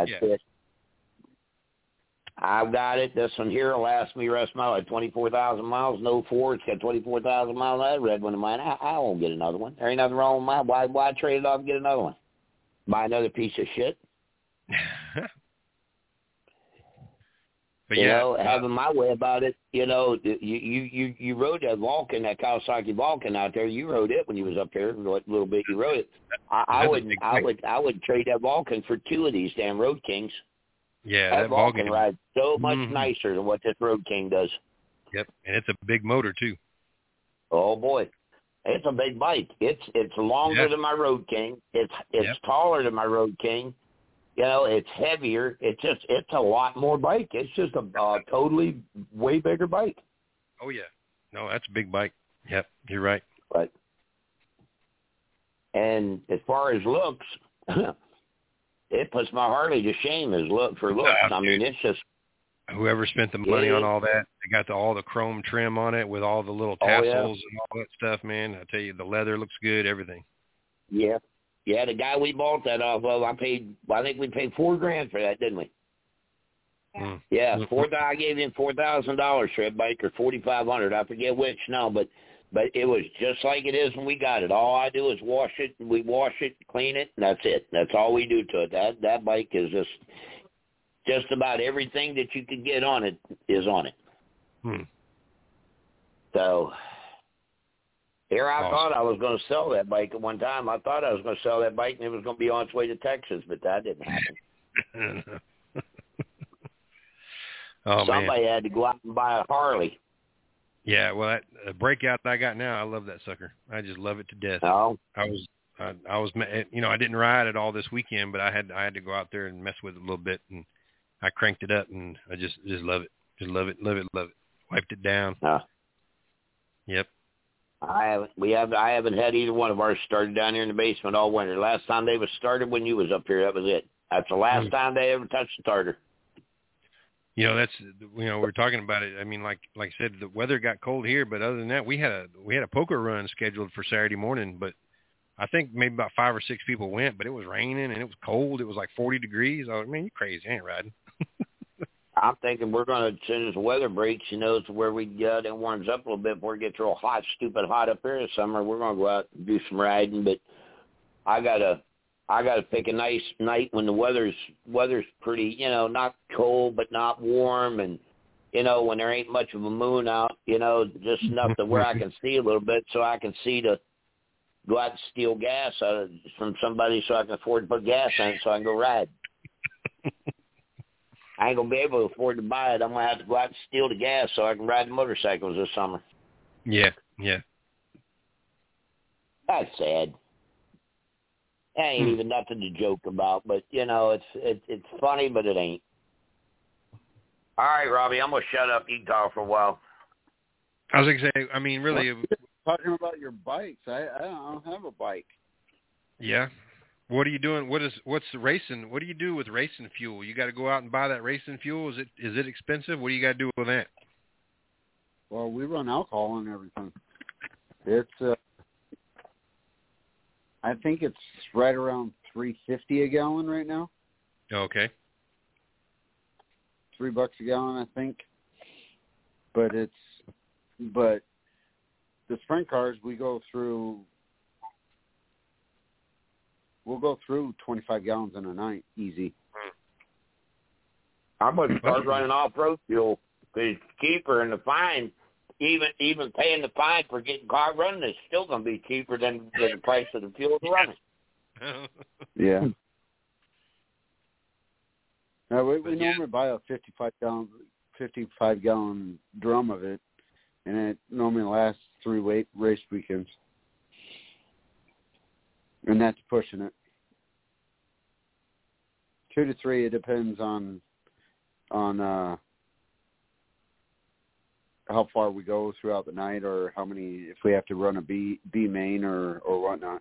got it. This one here will last me the rest of my life. 24,000 miles, no 4. It's got 24,000 miles. That red one of mine. I won't get another one. There ain't nothing wrong with mine. Why trade it off and get another one? Buy another piece of shit. But having my way about it. You rode that Vulcan, that Kawasaki Vulcan out there. You rode it when you was up there. A little bit you rode it. I would trade that Vulcan for two of these damn Road Kings. Yeah, that Vulcan rides so much nicer than what this Road King does. Yep, and it's a big motor too. Oh boy, it's a big bike. It's longer than my Road King. It's taller than my Road King. It's heavier. It's a lot more bike. It's just a totally way bigger bike. Oh yeah, no, that's a big bike. Yep, you're right. Right. And as far as looks. It puts my Harley to shame as looks. I mean, it's just whoever spent the money on all that. They got all the chrome trim on it with all the little tassels and all that stuff. Man, I tell you, the leather looks good. Everything. Yeah, the guy we bought that off of, I think we paid $4,000 for that, didn't we? Yeah, I gave him $4,000 for that bike, or $4,500. I forget which now, but it was just like it is when we got it. All I do is wash it. We wash it, clean it, and that's it. That's all we do to it. That bike is just about everything that you could get on it is on it. So here I thought I was going to sell that bike at one time. I thought I was going to sell that bike, and it was going to be on its way to Texas, but that didn't happen. Somebody had to go out and buy a Harley. Yeah, well, that breakout I got now, I love that sucker. I just love it to death. Oh. I was, I didn't ride it all this weekend, but I had to go out there and mess with it a little bit, and I cranked it up, and I just love it. Just love it. Wiped it down. Yep. I haven't had either one of ours started down here in the basement all winter. Last time they was started when you was up here. That was it. That's the last time they ever touched the starter. We're talking about it. I mean, like I said, the weather got cold here, but other than that, we had a poker run scheduled for Saturday morning, but I think maybe about 5 or 6 people went, but it was raining and it was cold. It was like 40 degrees. I was, man, you crazy. I ain't riding. I'm thinking we're going to, as soon as the weather breaks, to where it warms up a little bit before it gets real hot, stupid hot up here this summer. We're going to go out and do some riding, but I got to pick a nice night when the weather's pretty, not cold but not warm, and when there ain't much of a moon out, just enough to where I can see a little bit, so I can see to go out and steal gas from somebody so I can afford to put gas in it so I can go ride. I ain't gonna be able to afford to buy it. I'm gonna have to go out and steal the gas so I can ride the motorcycles this summer. Yeah. That's sad. That ain't even nothing to joke about, but it's funny, but it ain't. All right, Robbie, I'm gonna shut up. You can talk for a while. I was gonna say, I mean, really, talking about your bikes. I don't have a bike. Yeah. What are you doing? What's the racing? What do you do with racing fuel? You got to go out and buy that racing fuel. Is it expensive? What do you got to do with that? Well, we run alcohol and everything. It's I think it's right around $3.50 a gallon right now. Okay. $3 a gallon, I think. But the sprint cars, we'll go through 25 gallons in a night, easy. I'm going to start running off-road fuel because it's cheaper, and the fine, even paying the fine for getting car running is still going to be cheaper than the price of the fuel to run it. Yeah. Now, we normally buy a 55 gallon drum of it, and it normally lasts 3 race weekends. And that's pushing it. 2 to 3, it depends on how far we go throughout the night, or how many, if we have to run a B main or whatnot.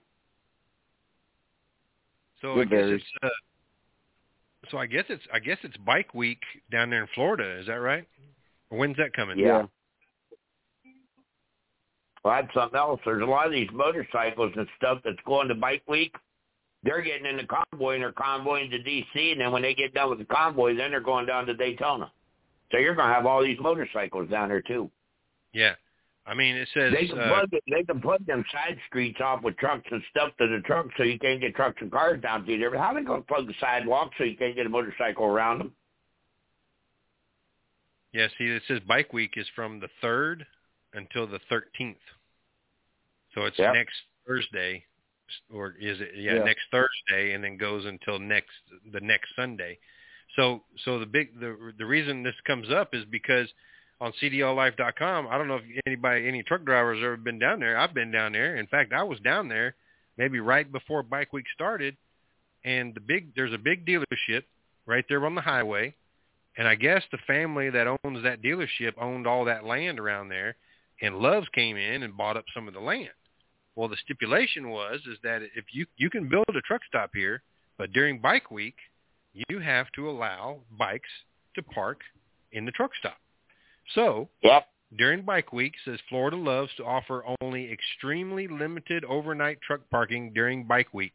So I guess it's Bike Week down there in Florida. Is that right? Or when's that coming? Yeah. Well, that's something else. There's a lot of these motorcycles and stuff that's going to Bike Week. They're getting in the convoy, and they're convoying to D.C., and then when they get done with the convoy, then they're going down to Daytona. So you're going to have all these motorcycles down there, too. Yeah. I mean, it says... They can plug them side streets off with trucks and stuff to the trucks so you can't get trucks and cars down to you there. But how are they going to plug the sidewalks so you can't get a motorcycle around them? Yeah, see, it says Bike Week is from the 3rd until the 13th. So it's next Thursday, or is it? Yeah, next Thursday, and then goes until the next Sunday. So the reason this comes up is because on CDLLife.com, I don't know if any truck drivers ever been down there. I've been down there. In fact, I was down there maybe right before Bike Week started, and there's a big dealership right there on the highway, and I guess the family that owns that dealership owned all that land around there, and Love's came in and bought up some of the land. Well, the stipulation is that if you can build a truck stop here, but during Bike Week, you have to allow bikes to park in the truck stop. So during Bike Week, says Florida Loves to offer only extremely limited overnight truck parking during Bike Week.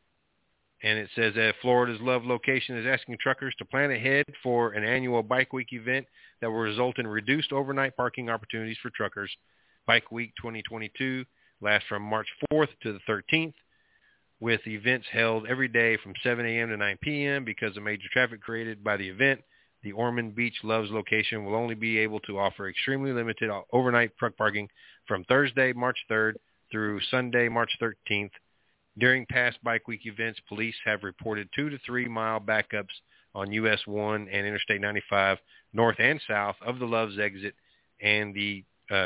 And it says that Florida's Love location is asking truckers to plan ahead for an annual Bike Week event that will result in reduced overnight parking opportunities for truckers. Bike Week 2022 lasts from March 4th to the 13th, with events held every day from 7 a.m. to 9 p.m. Because of major traffic created by the event, the Ormond Beach Loves location will only be able to offer extremely limited overnight truck parking from Thursday, March 3rd through Sunday, March 13th. During past Bike Week events, police have reported 2 to 3 mile backups on US 1 and Interstate 95 north and south of the Loves exit and the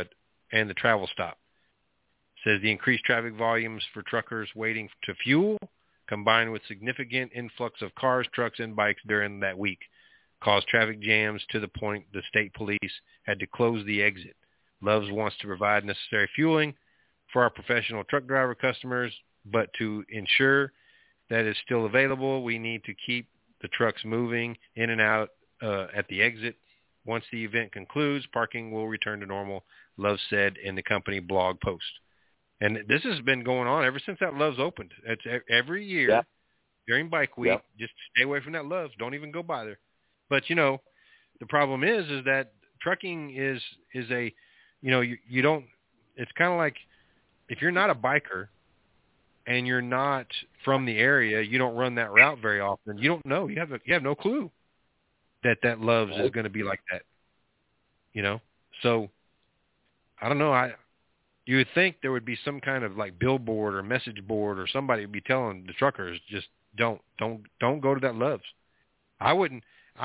travel stop. Says the increased traffic volumes for truckers waiting to fuel, combined with significant influx of cars, trucks, and bikes during that week, caused traffic jams to the point the state police had to close the exit. Loves wants to provide necessary fueling for our professional truck driver customers, but to ensure that it's still available, we need to keep the trucks moving in and out at the exit. Once the event concludes, parking will return to normal, Love said in the company blog post. And this has been going on ever since that Love's opened. It's every year during Bike Week. Just stay away from that Love's. Don't even go by there. But the problem is that trucking is a, you don't. It's kind of like if you're not a biker and you're not from the area, you don't run that route very often. You don't know. You have no clue that Love's is going to be like that. So I don't know. You would think there would be some kind of like billboard or message board or somebody would be telling the truckers, just don't go to that Love's. Wouldn't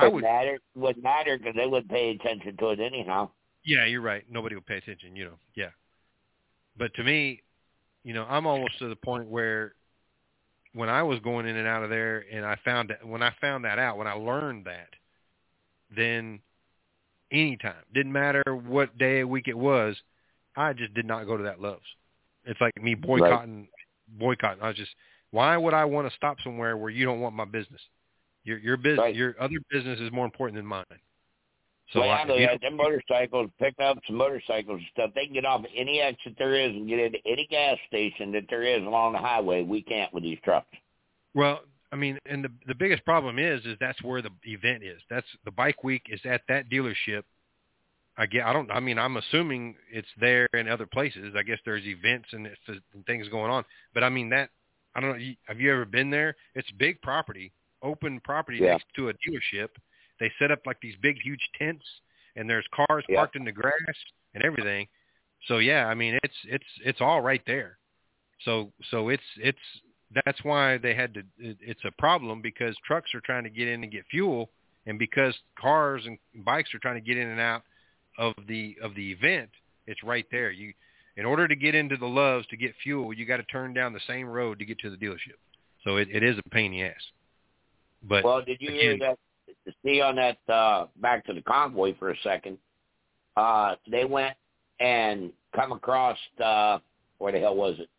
matter because they wouldn't pay attention to it anyhow. Yeah, you're right. Nobody would pay attention, Yeah. But to me, I'm almost to the point where when I was going in and out of there and when I learned that, then anytime, didn't matter what day of week it was, I just did not go to that Love's. It's like me boycotting. I was just, why would I want to stop somewhere where you don't want my business? Your business, your other business is more important than mine. So them motorcycles, pickups, motorcycles and stuff, they can get off at any exit there is and get into any gas station that there is along the highway. We can't with these trucks. Well, I mean, and the biggest problem is that's where the event is. That's the bike week is at that dealership. I'm assuming it's there in other places. I guess there's events and things going on. But I mean I don't know. Have you ever been there? It's big property, open property next to a dealership. They set up like these big, huge tents, and there's cars parked in the grass and everything. So yeah, I mean it's all right there. So it's that's why they had to. It's a problem because trucks are trying to get in and get fuel, and because cars and bikes are trying to get in and out of the event. It's right there. In order to get into the Loves to get fuel, you got to turn down the same road to get to the dealership. So it is a pain in the ass. But well, did you hear that? See on that back to the convoy for a second. They went and come across where the hell was it?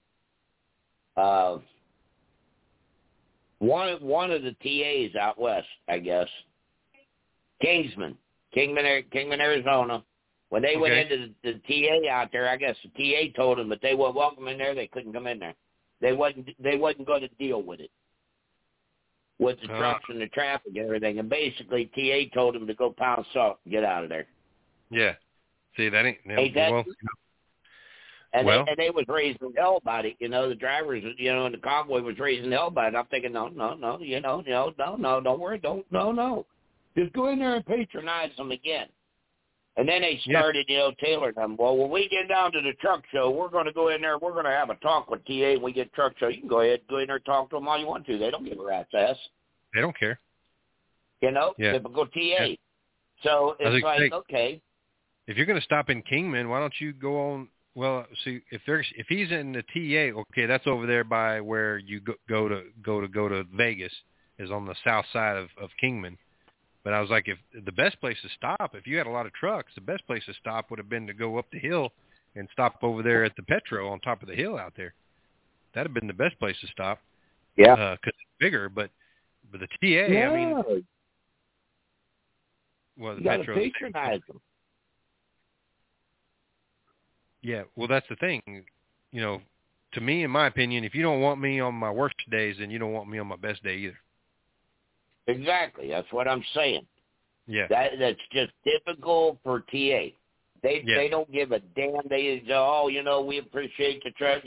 One of the TAs out west, I guess. Kingman, Arizona. When they went into the TA out there, I guess the TA told them that they weren't welcome in there. They couldn't come in there. They wasn't going to deal with it, with the trucks and the traffic and everything. And basically, TA told them to go pound salt and get out of there. Yeah. See, that ain't that, and they was raising hell about it. The drivers, and the convoy was raising hell about it. I'm thinking, no, don't worry, no. Just go in there and patronize them again. And then they started, tailoring them. Well, when we get down to the truck show, we're going to go in there. We're going to have a talk with TA when we get truck show. You can go in there and talk to them all you want to. They don't give a rat's ass. They don't care. Typical TA. Yeah. So it's like, okay. If you're going to stop in Kingman, why don't you go on? Well, see, if he's in the TA, okay, that's over there by where you go to Vegas, is on the south side of Kingman. But I was like, if the best place to stop, if you had a lot of trucks, the best place to stop would have been to go up the hill and stop over there at the Petro on top of the hill out there. That'd have been the best place to stop. Yeah. Because it's bigger, but the TA, I mean, well, the you Petro. Patronize them. Yeah, well, that's the thing. To me, in my opinion, if you don't want me on my worst days, then you don't want me on my best day either. Exactly. That's what I'm saying. Yeah. That's just typical for TA. They don't give a damn. They we appreciate the truck.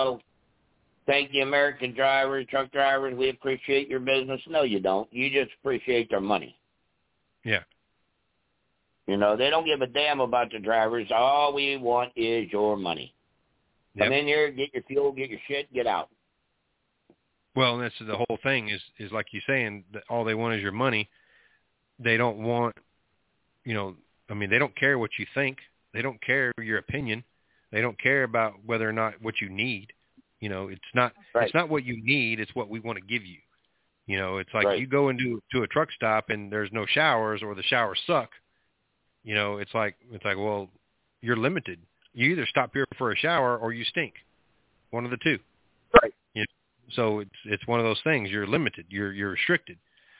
Thank you, American drivers, truck drivers. We appreciate your business. No, you don't. You just appreciate their money. Yeah. They don't give a damn about the drivers. All we want is your money. Yep. Come in here, get your fuel, get your shit, get out. Well, and that's the whole thing is like you're saying, that all they want is your money. They don't want, they don't care what you think. They don't care your opinion. They don't care about whether or not what you need. It's not what you need. It's what we want to give you. It's like you go into a truck stop and there's no showers or the showers suck. It's like, well, you're limited. You either stop here for a shower or you stink. One of the two. Right. So it's one of those things. You're limited. You're restricted.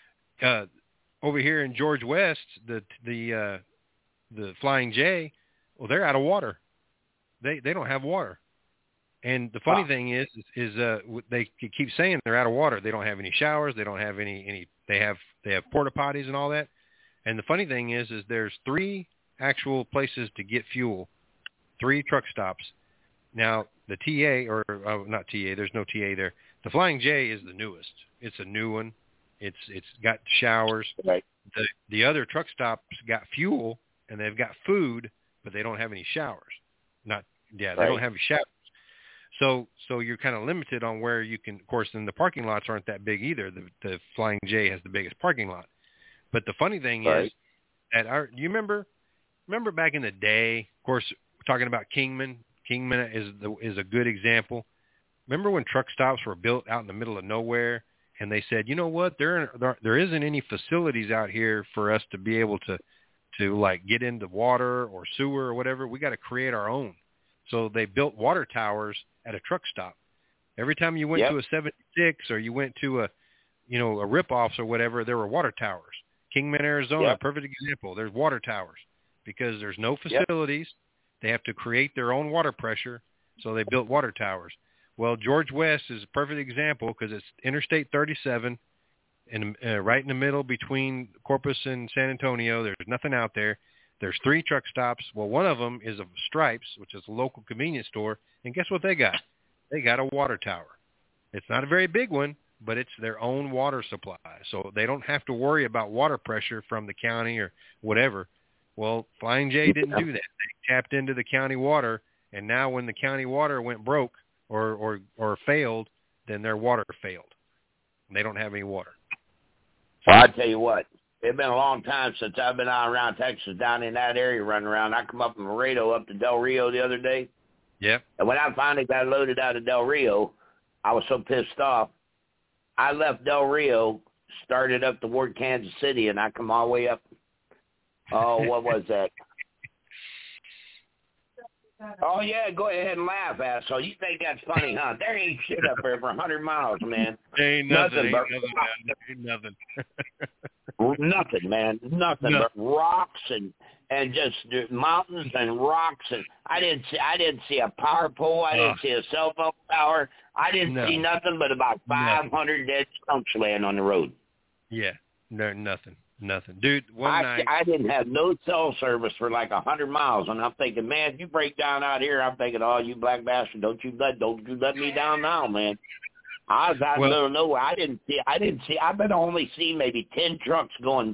Over here in George West, the Flying J, well, they're out of water. They don't have water. And the funny thing is they keep saying they're out of water. They don't have any showers. They don't have any. They have porta potties and all that. And the funny thing is there's 3 actual places to get fuel, 3 truck stops. Now the TA not TA. There's no TA there. The Flying J is the newest. It's a new one. It's got showers. Right. The other truck stops got fuel and they've got food, but they don't have any showers. They don't have showers. So you're kind of limited on where you can. Of course, then the parking lots aren't that big either. The Flying J has the biggest parking lot. But the funny thing is that you remember back in the day. Of course, we're talking about Kingman. Kingman is a good example. Remember when truck stops were built out in the middle of nowhere, and they said, you know what, there isn't any facilities out here for us to be able to like get into water or sewer or whatever. We got to create our own. So they built water towers at a truck stop. Every time you went to a 76 or you went to a rip-offs or whatever, there were water towers. Kingman, Arizona, perfect example. There's water towers because there's no facilities. They have to create their own water pressure, so they built water towers. Well, George West is a perfect example because it's Interstate 37. right in the middle between Corpus and San Antonio. There's nothing out there. There's 3 truck stops. Well, one of them is of Stripes, which is a local convenience store. And guess what they got? They got a water tower. It's not a very big one, but it's their own water supply. So they don't have to worry about water pressure from the county or whatever. Well, Flying J didn't do that. They tapped into the county water, and now when the county water went broke or failed, then their water failed. And they don't have any water. Well, I tell you what, it's been a long time since I've been out around Texas, down in that area running around. I come up from Laredo up to Del Rio the other day. Yep. And when I finally got loaded out of Del Rio, I was so pissed off. I left Del Rio, started up toward Kansas City, and I come all the way up. Oh, what was that? Oh, yeah, go ahead and laugh, asshole. You think that's funny, huh? There ain't shit up there for 100 miles, man. Ain't nothing. Nothing. Nothing, man. Nothing but rocks and just mountains and rocks. And I didn't see a power pole. I didn't see a cell phone tower. I didn't see nothing but about 500 dead skunks laying on the road. Yeah, no, nothing. Dude, one night I didn't have no cell service for like 100 miles, and I'm thinking, man, if you break down out here, I'm thinking, oh, you black bastard, don't you let me down now, man. I was out in the middle of nowhere. I didn't see. I've been only seen maybe 10 trucks going.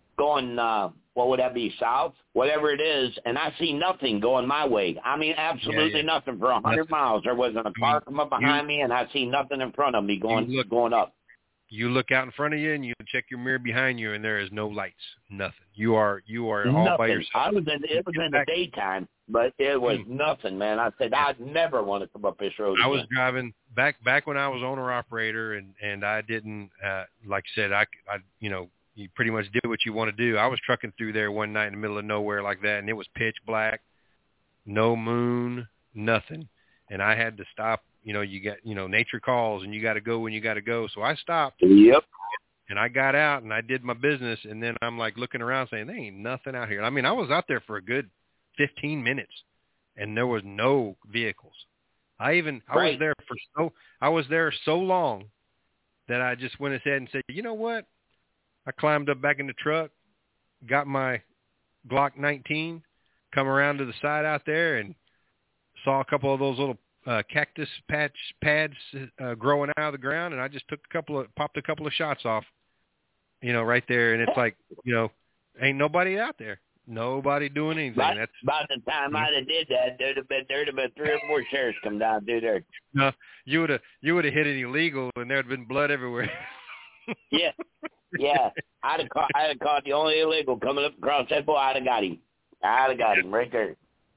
What would that be, south? Whatever it is, and I see nothing going my way. I mean, absolutely nothing for 100 miles. There wasn't a car come up behind me, and I see nothing in front of me going up. You look out in front of you, and you check your mirror behind you, and there is no lights, nothing. You are all by yourself. It was in the daytime, but it was nothing, man. I said I'd never want to come up this road again. I was driving back when I was owner operator, and I didn't like I said, I you pretty much did what you want to do. I was trucking through there one night in the middle of nowhere like that, and it was pitch black, no moon, nothing, and I had to stop. You got, nature calls, and you got to go when you got to go. So I stopped. Yep. And I got out, and I did my business, and then I'm like looking around saying, there ain't nothing out here. I mean, I was out there for a good 15 minutes, and there was no vehicles. I was there so long that I just went ahead and said, you know what? I climbed up back in the truck, got my Glock 19, come around to the side out there, and saw a couple of those little cactus pads growing out of the ground, and I just popped a couple of shots off, right there. And it's like, ain't nobody out there, nobody doing anything. That's about the time I'd have did that. There'd have been 3 or 4 sheriffs come down through there. No, you would have hit it illegal, and there'd been blood everywhere. Yeah. I'd have caught the only illegal coming up across that boy. I'd have got him right there.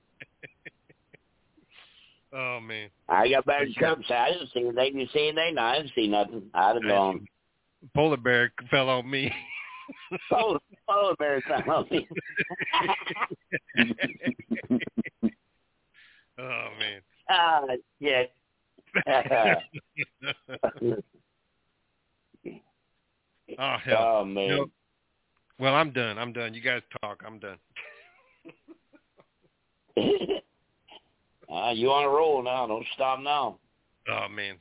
Oh, man. I got back to Trump. I didn't see anything. You see anything? No, I didn't see nothing. I'd have gone. Polar bear fell on me. Polar bear fell on me. Oh, man. Yeah. Oh, hell. Oh, man. Well, I'm done. You guys talk. I'm done. You on a roll now. Don't stop now. Oh, man.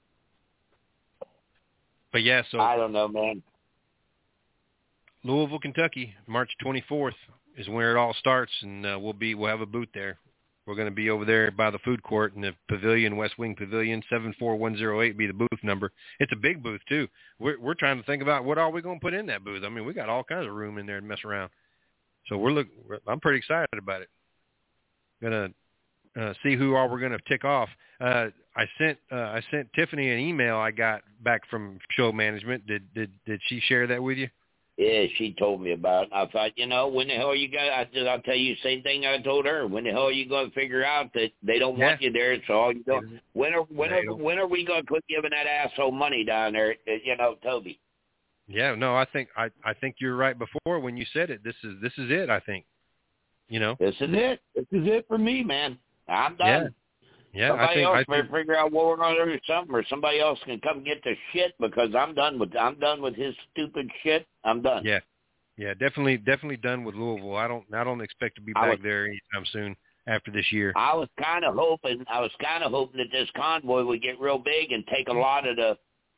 But, yeah, so. I don't know, man. Louisville, Kentucky, March 24th is where it all starts, and we'll have a booth there. We're going to be over there by the food court in the pavilion, West Wing Pavilion, 74108 be the booth number. It's a big booth, too. We're trying to think about what are we going to put in that booth. I mean, we got all kinds of room in there to mess around. So I'm pretty excited about it. Going to see who all we're going to tick off. I sent Tiffany an email I got back from show management. Did she share that with you? Yeah, she told me about it. I thought, when the hell are you guys? I'll tell you the same thing I told her. When the hell are you going to figure out that they don't want you there? It's all you do. When are we going to quit giving that asshole money down there? Toby. Yeah, no, I think you're right before when you said it. This is it. I think. This is it. This is it for me, man. I'm done. Yeah. Somebody else better figure out what we're going to do or something, or somebody else can come get the shit because I'm done with his stupid shit. I'm done. Yeah, definitely done with Louisville. I don't expect to be back there anytime soon after this year. I was kind of hoping that this convoy would get real big and take a lot of the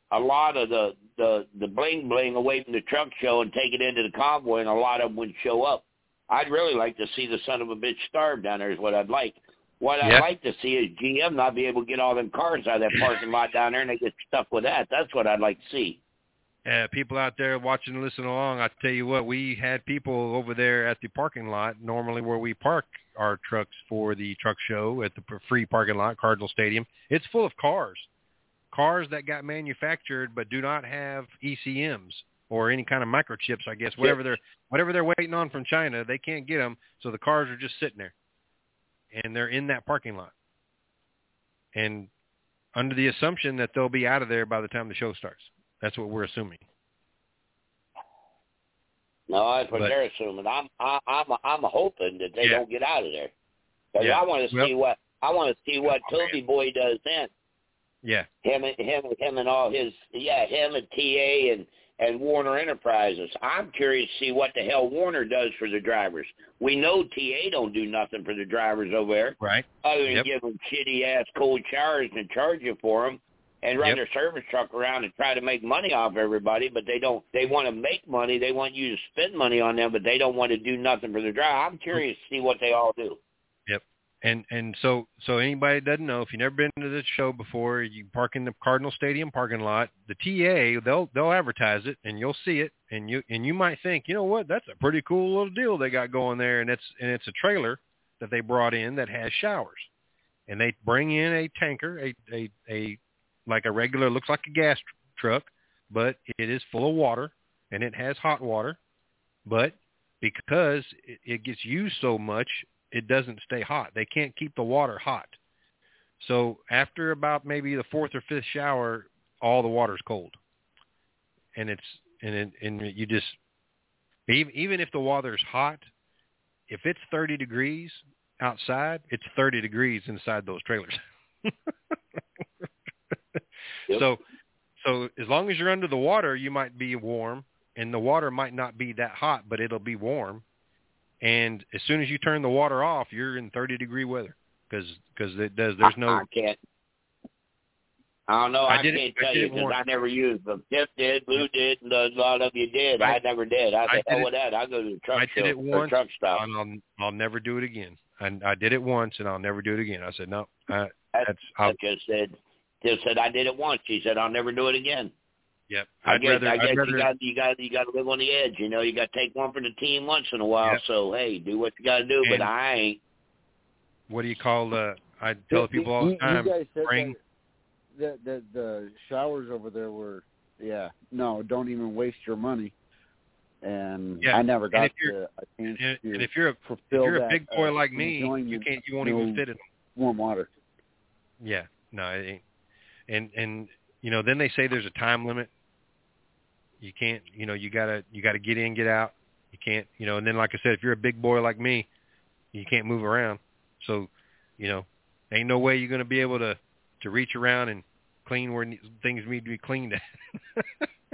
a lot of the bling bling away from the truck show and take it into the convoy, and a lot of them would show up. I'd really like to see the son of a bitch starve down there is what I'd like. What I'd like to see is GM not be able to get all them cars out of that parking lot down there, and they get stuck with that. That's what I'd like to see. People out there watching and listening along, I tell you what, we had people over there at the parking lot, normally where we park our trucks for the truck show at the free parking lot, Cardinal Stadium. It's full of cars that got manufactured but do not have ECMs or any kind of microchips, I guess. Whatever they're waiting on from China, they can't get them, so the cars are just sitting there. And they're in that parking lot. And under the assumption that they'll be out of there by the time the show starts. That's what we're assuming. No, that's what they're assuming. I'm hoping that they don't get out of there. Because I want to see what Toby Boy does then. Yeah. Him and all his him and TA and Warner Enterprises. I'm curious to see what the hell Warner does for the drivers. We know TA don't do nothing for the drivers over there. Right. Other than give them shitty-ass cold showers and charge you for them and run their service truck around and try to make money off everybody, but they don't. They want to make money. They want you to spend money on them, but they don't want to do nothing for the driver. I'm curious to see what they all do. Yep. And so anybody that doesn't know, if you've never been to this show before, you park in the Cardinal Stadium parking lot. The TA, they'll advertise it, and you'll see it, and you might think, you know what, that's a pretty cool little deal they got going there, and it's a trailer that they brought in that has showers, and they bring in a tanker, a like a regular, looks like a gas truck, but it is full of water, and it has hot water, but because it gets used so much, it doesn't stay hot. They can't keep the water hot. So after about maybe the fourth or fifth shower, all the water's cold. And you just, even if the water's hot, if it's 30 degrees outside, it's 30 degrees inside those trailers. So as long as you're under the water, you might be warm, and the water might not be that hot, but it'll be warm. And as soon as you turn the water off, you're in 30-degree weather because there's no. I can't. I don't know. I can't tell you because I never used them. Jeff did, Blue did, and a lot of you did. I never did. I said, hell with that. I go to the truck show or truck stop. I'll never do it again. I did it once, and I'll never do it again. I said no. I just said I did it once. He said I'll never do it again. Yep. I guess you got to live on the edge. You know, you got to take one for the team once in a while. Yep. So hey, do what you got to do. And but I ain't. What do you call I tell people all the time. You guys said that the showers over there were don't even waste your money. And I never got to a chance to. And if you're a big boy like me, you won't even fit in warm water. Yeah. No, it ain't. And you know, then they say there's a time limit. You can't, you gotta get in, get out. You can't, and then like I said, if you're a big boy like me, you can't move around. So, ain't no way you're going to be able to reach around and clean where things need to be cleaned at.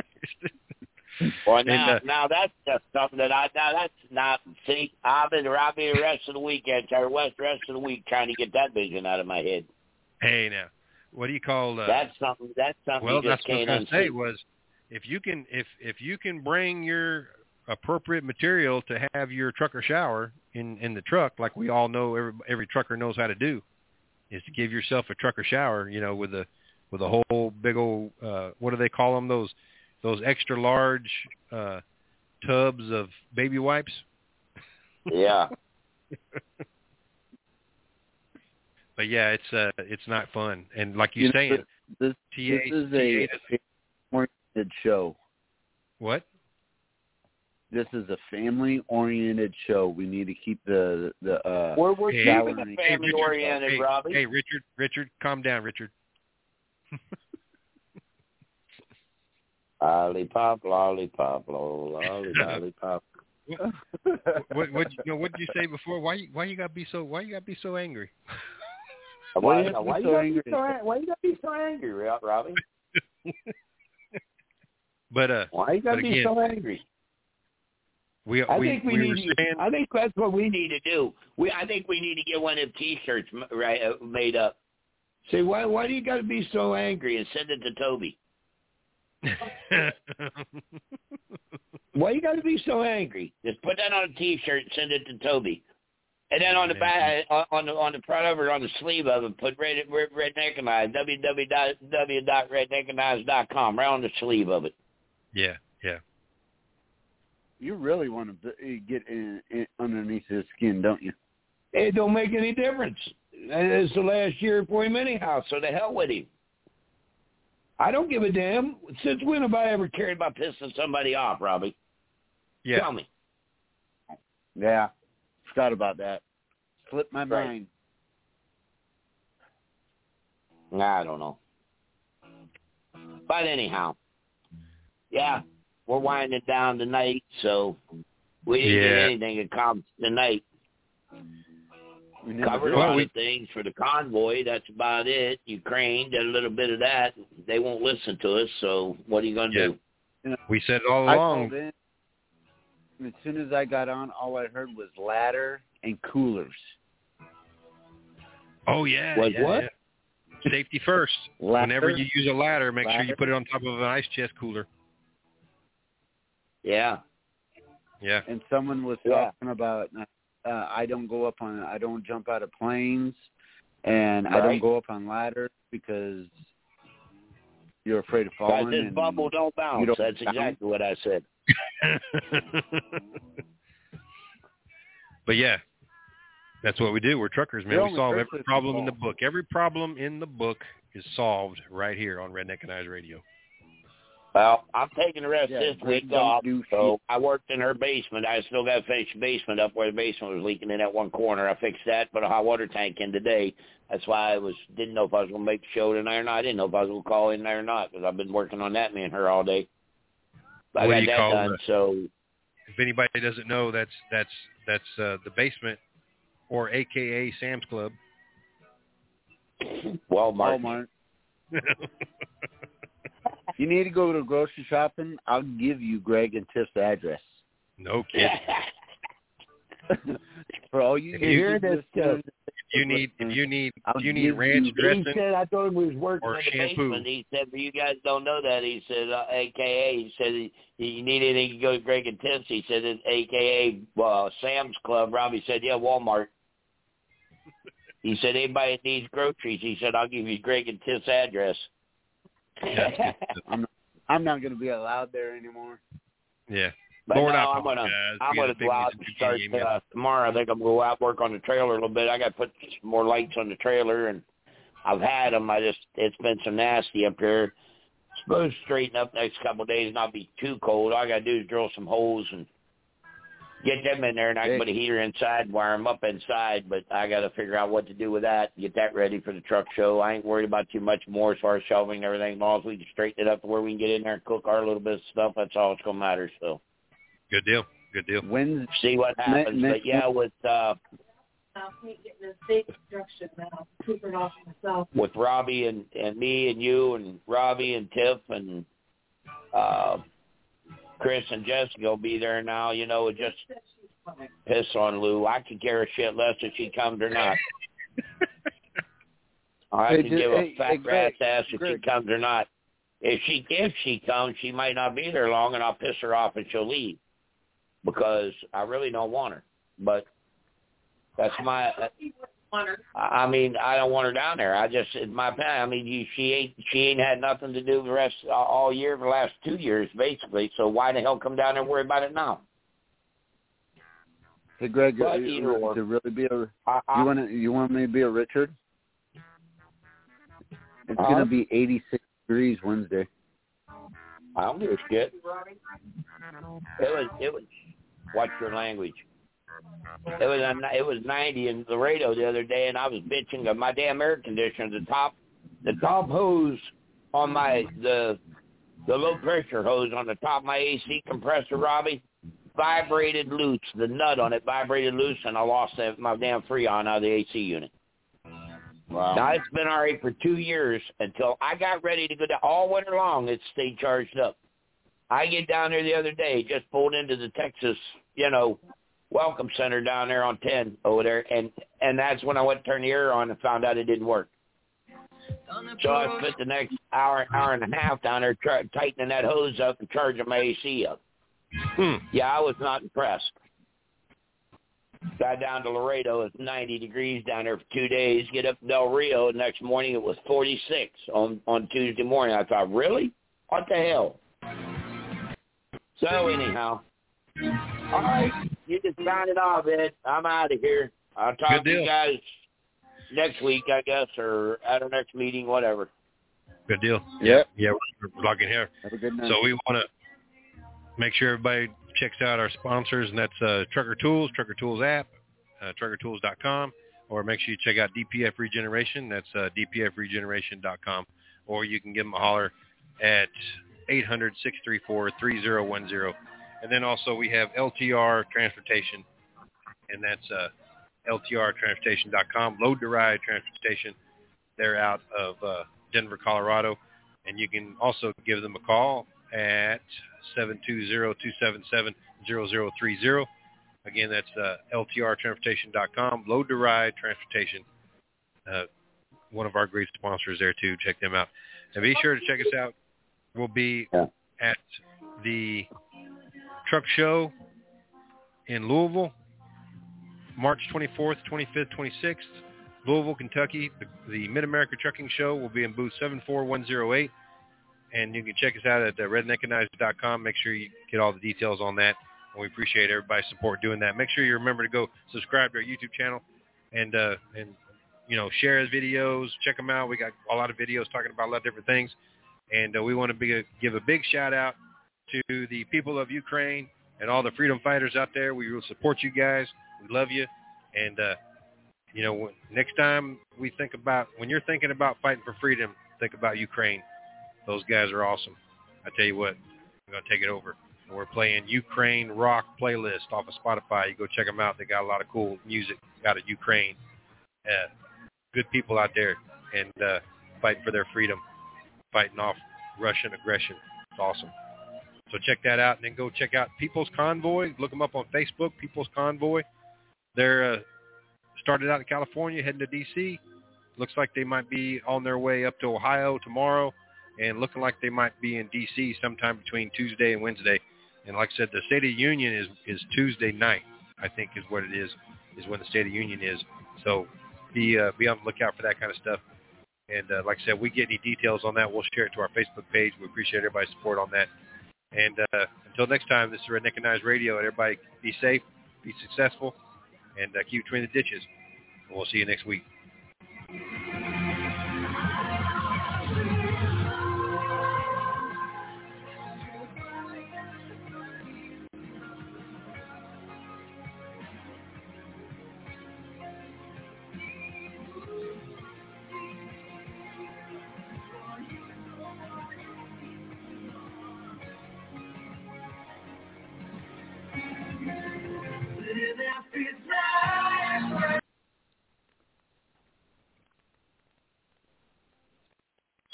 Well, now that's just something that that's not, see, I'll be the rest of the weekend, or rest of the week trying to get that vision out of my head. Hey, now. What do you call that's something well, you just can't unsee. Well, that's what I was going to say was if you can bring your appropriate material to have your trucker shower in the truck, like we all know every trucker knows how to do, is to give yourself a trucker shower, with a whole big old what do they call them, those extra large tubs of baby wipes? Yeah. But yeah, it's not fun, and like you're saying, this is a family-oriented show. What? This is a family-oriented show. We need to keep the we're keeping the family-oriented, Robbie. Hey, Richard, calm down, Richard. Lollipop, lollipop, lollipop. What did you say before? Why you gotta be so angry? Why you gotta be so angry, Robbie? But why you gotta be so angry? I think that's what we need to do. I think we need to get one of them T-shirts made up. Say, why do you got to be so angry, and send it to Toby? Why you got to be so angry? Just put that on a T-shirt and send it to Toby. And then on the back, on the front of it, on the sleeve of it, put Redneckanize, www.redneckanize.com, right on the sleeve of it. Yeah. You really want to get in underneath his skin, don't you? It don't make any difference. It's the last year for him anyhow, so the hell with him. I don't give a damn. Since when have I ever cared about pissing somebody off, Robbie? Yeah. Tell me. Yeah. Forgot about that. Slipped my mind. I don't know. But anyhow, yeah, we're winding down tonight, so we didn't get anything accomplished tonight. Covered a lot of things for the convoy. That's about it. Ukraine did a little bit of that. They won't listen to us, so what are you going to do? We said it all along. Called in, and as soon as I got on, all I heard was ladder and coolers. Oh, yeah. What? Yeah. Safety first. Ladder, whenever you use a ladder, make sure you put it on top of an ice chest cooler. Yeah. Yeah. And someone was talking about I don't jump out of planes, and I don't go up on ladders because you're afraid of falling. Guys, this bubble don't bounce. That's exactly what I said. But yeah, that's what we do. We're truckers, man. We solve every problem in the book. Every problem in the book is solved right here on Redneckanize Radio. Well, I'm taking the rest of this week off, so I worked in her basement. I still got to finish the basement up where the basement was leaking in that one corner. I fixed that, put a hot water tank in today. That's why didn't know if I was going to make the show tonight or not. I didn't know if I was going to call in there or not because I've been working on that, me and her, all day. But I got that done, so... If anybody doesn't know, that's the basement, or AKA Sam's Club. Walmart. You need to go to grocery shopping, I'll give you Greg and Tiff's address. No kidding. For all you you need ranch dressing. He said I told him he was working or in the shampoo. basement. He said, but you guys don't know that. He said, AKA. He said, you need anything, you go to Greg and Tiff's. He said, AKA Sam's Club. Robbie said, yeah, Walmart. He said, anybody that needs groceries, he said, I'll give you Greg and Tiff's address. I'm not going to be allowed there anymore. Yeah. But Lord, no, I'm gonna go out and start tomorrow. I think I'm going to go out and work on the trailer a little bit. I got to put some more lights on the trailer, and I've had them. It's been so nasty up here. Supposed to straighten up next couple of days and not be too cold. All I got to do is drill some holes and get them in there, and I can put a heater inside and wire them up inside. But I got to figure out what to do with that, get that ready for the truck show. I ain't worried about too much more as far as shelving and everything. As long as we can straighten it up to where we can get in there and cook our little bit of stuff, that's all it's going to matter. So. Good deal. See what happens. But yeah, with with Robbie and me and you and Robbie and Tiff and Chris and Jessica will be there now. You know, just piss on Lou. I could care a shit less if she comes or not. I have to give a fat rat's ass if she comes or not. If she comes, she might not be there long, and I'll piss her off and she'll leave. Because I really don't want her, but that's my. I mean, I don't want her down there. In my opinion, I mean, she ain't had nothing to do the rest all year, the last 2 years basically. So why the hell come down there and worry about it now? Hey, Greg, to really be you want me to be a Richard? It's gonna be 86 degrees Wednesday. I don't give a shit. It was. Watch your language. It was 90 in Laredo the other day, and I was bitching of my damn air conditioner. The top hose on the low pressure hose on the top of my AC compressor, Robbie, vibrated loose. The nut on it vibrated loose, and I lost my damn Freon out of the AC unit. Wow. Now, it's been all right for 2 years until I got ready to go down. All winter long, it stayed charged up. I get down there the other day, just pulled into the Texas, Welcome Center down there on 10 over there, and that's when I went to turn the air on and found out it didn't work. So I spent the next hour and a half down there tightening that hose up and charging my AC up. Yeah, I was not impressed. Got down to Laredo, it's 90 degrees down there for 2 days. Get up to Del Rio, the next morning it was 46 on Tuesday morning. I thought, really? What the hell? So anyhow, all right, you just sign it off, Ed. I'm out of here. I'll talk to you guys next week, I guess, or at our next meeting, whatever. Good deal. Yep. Yeah, we're logging here. Have a good night. So we want to make sure everybody checks out our sponsors, and that's Trucker Tools app, truckertools.com, or make sure you check out DPF Regeneration. That's dpfregeneration.com, or you can give them a holler at 800-634-3010. And then also we have LTR Transportation, and that's LTRtransportation.com, Load to Ride Transportation. They're out of Denver, Colorado, and you can also give them a call at 720-277-0030. Again, that's LTRtransportation.com, Load to Ride Transportation. One of our great sponsors there, too. Check them out. And be sure to check us out. We'll be at the Truck Show in Louisville, March 24th, 25th, 26th. Louisville, Kentucky. The Mid-America Trucking Show will be in booth 74108. And you can check us out at redneckanized.com. Make sure you get all the details on that. And we appreciate everybody's support doing that. Make sure you remember to go subscribe to our YouTube channel and share the videos. Check them out. We got a lot of videos talking about a lot of different things. And we want to give a big shout-out to the people of Ukraine and all the freedom fighters out there. We will support you guys. We love you. And, next time when you're thinking about fighting for freedom, think about Ukraine. Those guys are awesome. I tell you what, I'm going to take it over. And we're playing Ukraine rock playlist off of Spotify. You go check them out. They got a lot of cool music out of Ukraine. Good people out there and fighting for their freedom, fighting off Russian aggression. It's awesome. So check that out, and then go check out People's Convoy. Look them up on Facebook, People's Convoy. They're started out in California, heading to D.C. Looks like they might be on their way up to Ohio tomorrow, and looking like they might be in D.C. sometime between Tuesday and Wednesday. And like I said, the State of the Union is Tuesday night, I think is what it is when the State of the Union is. So be on the lookout for that kind of stuff. And like I said, we get any details on that, we'll share it to our Facebook page. We appreciate everybody's support on that. And until next time, this is Redneckanized Radio. And everybody be safe, be successful, and keep between the ditches. And we'll see you next week.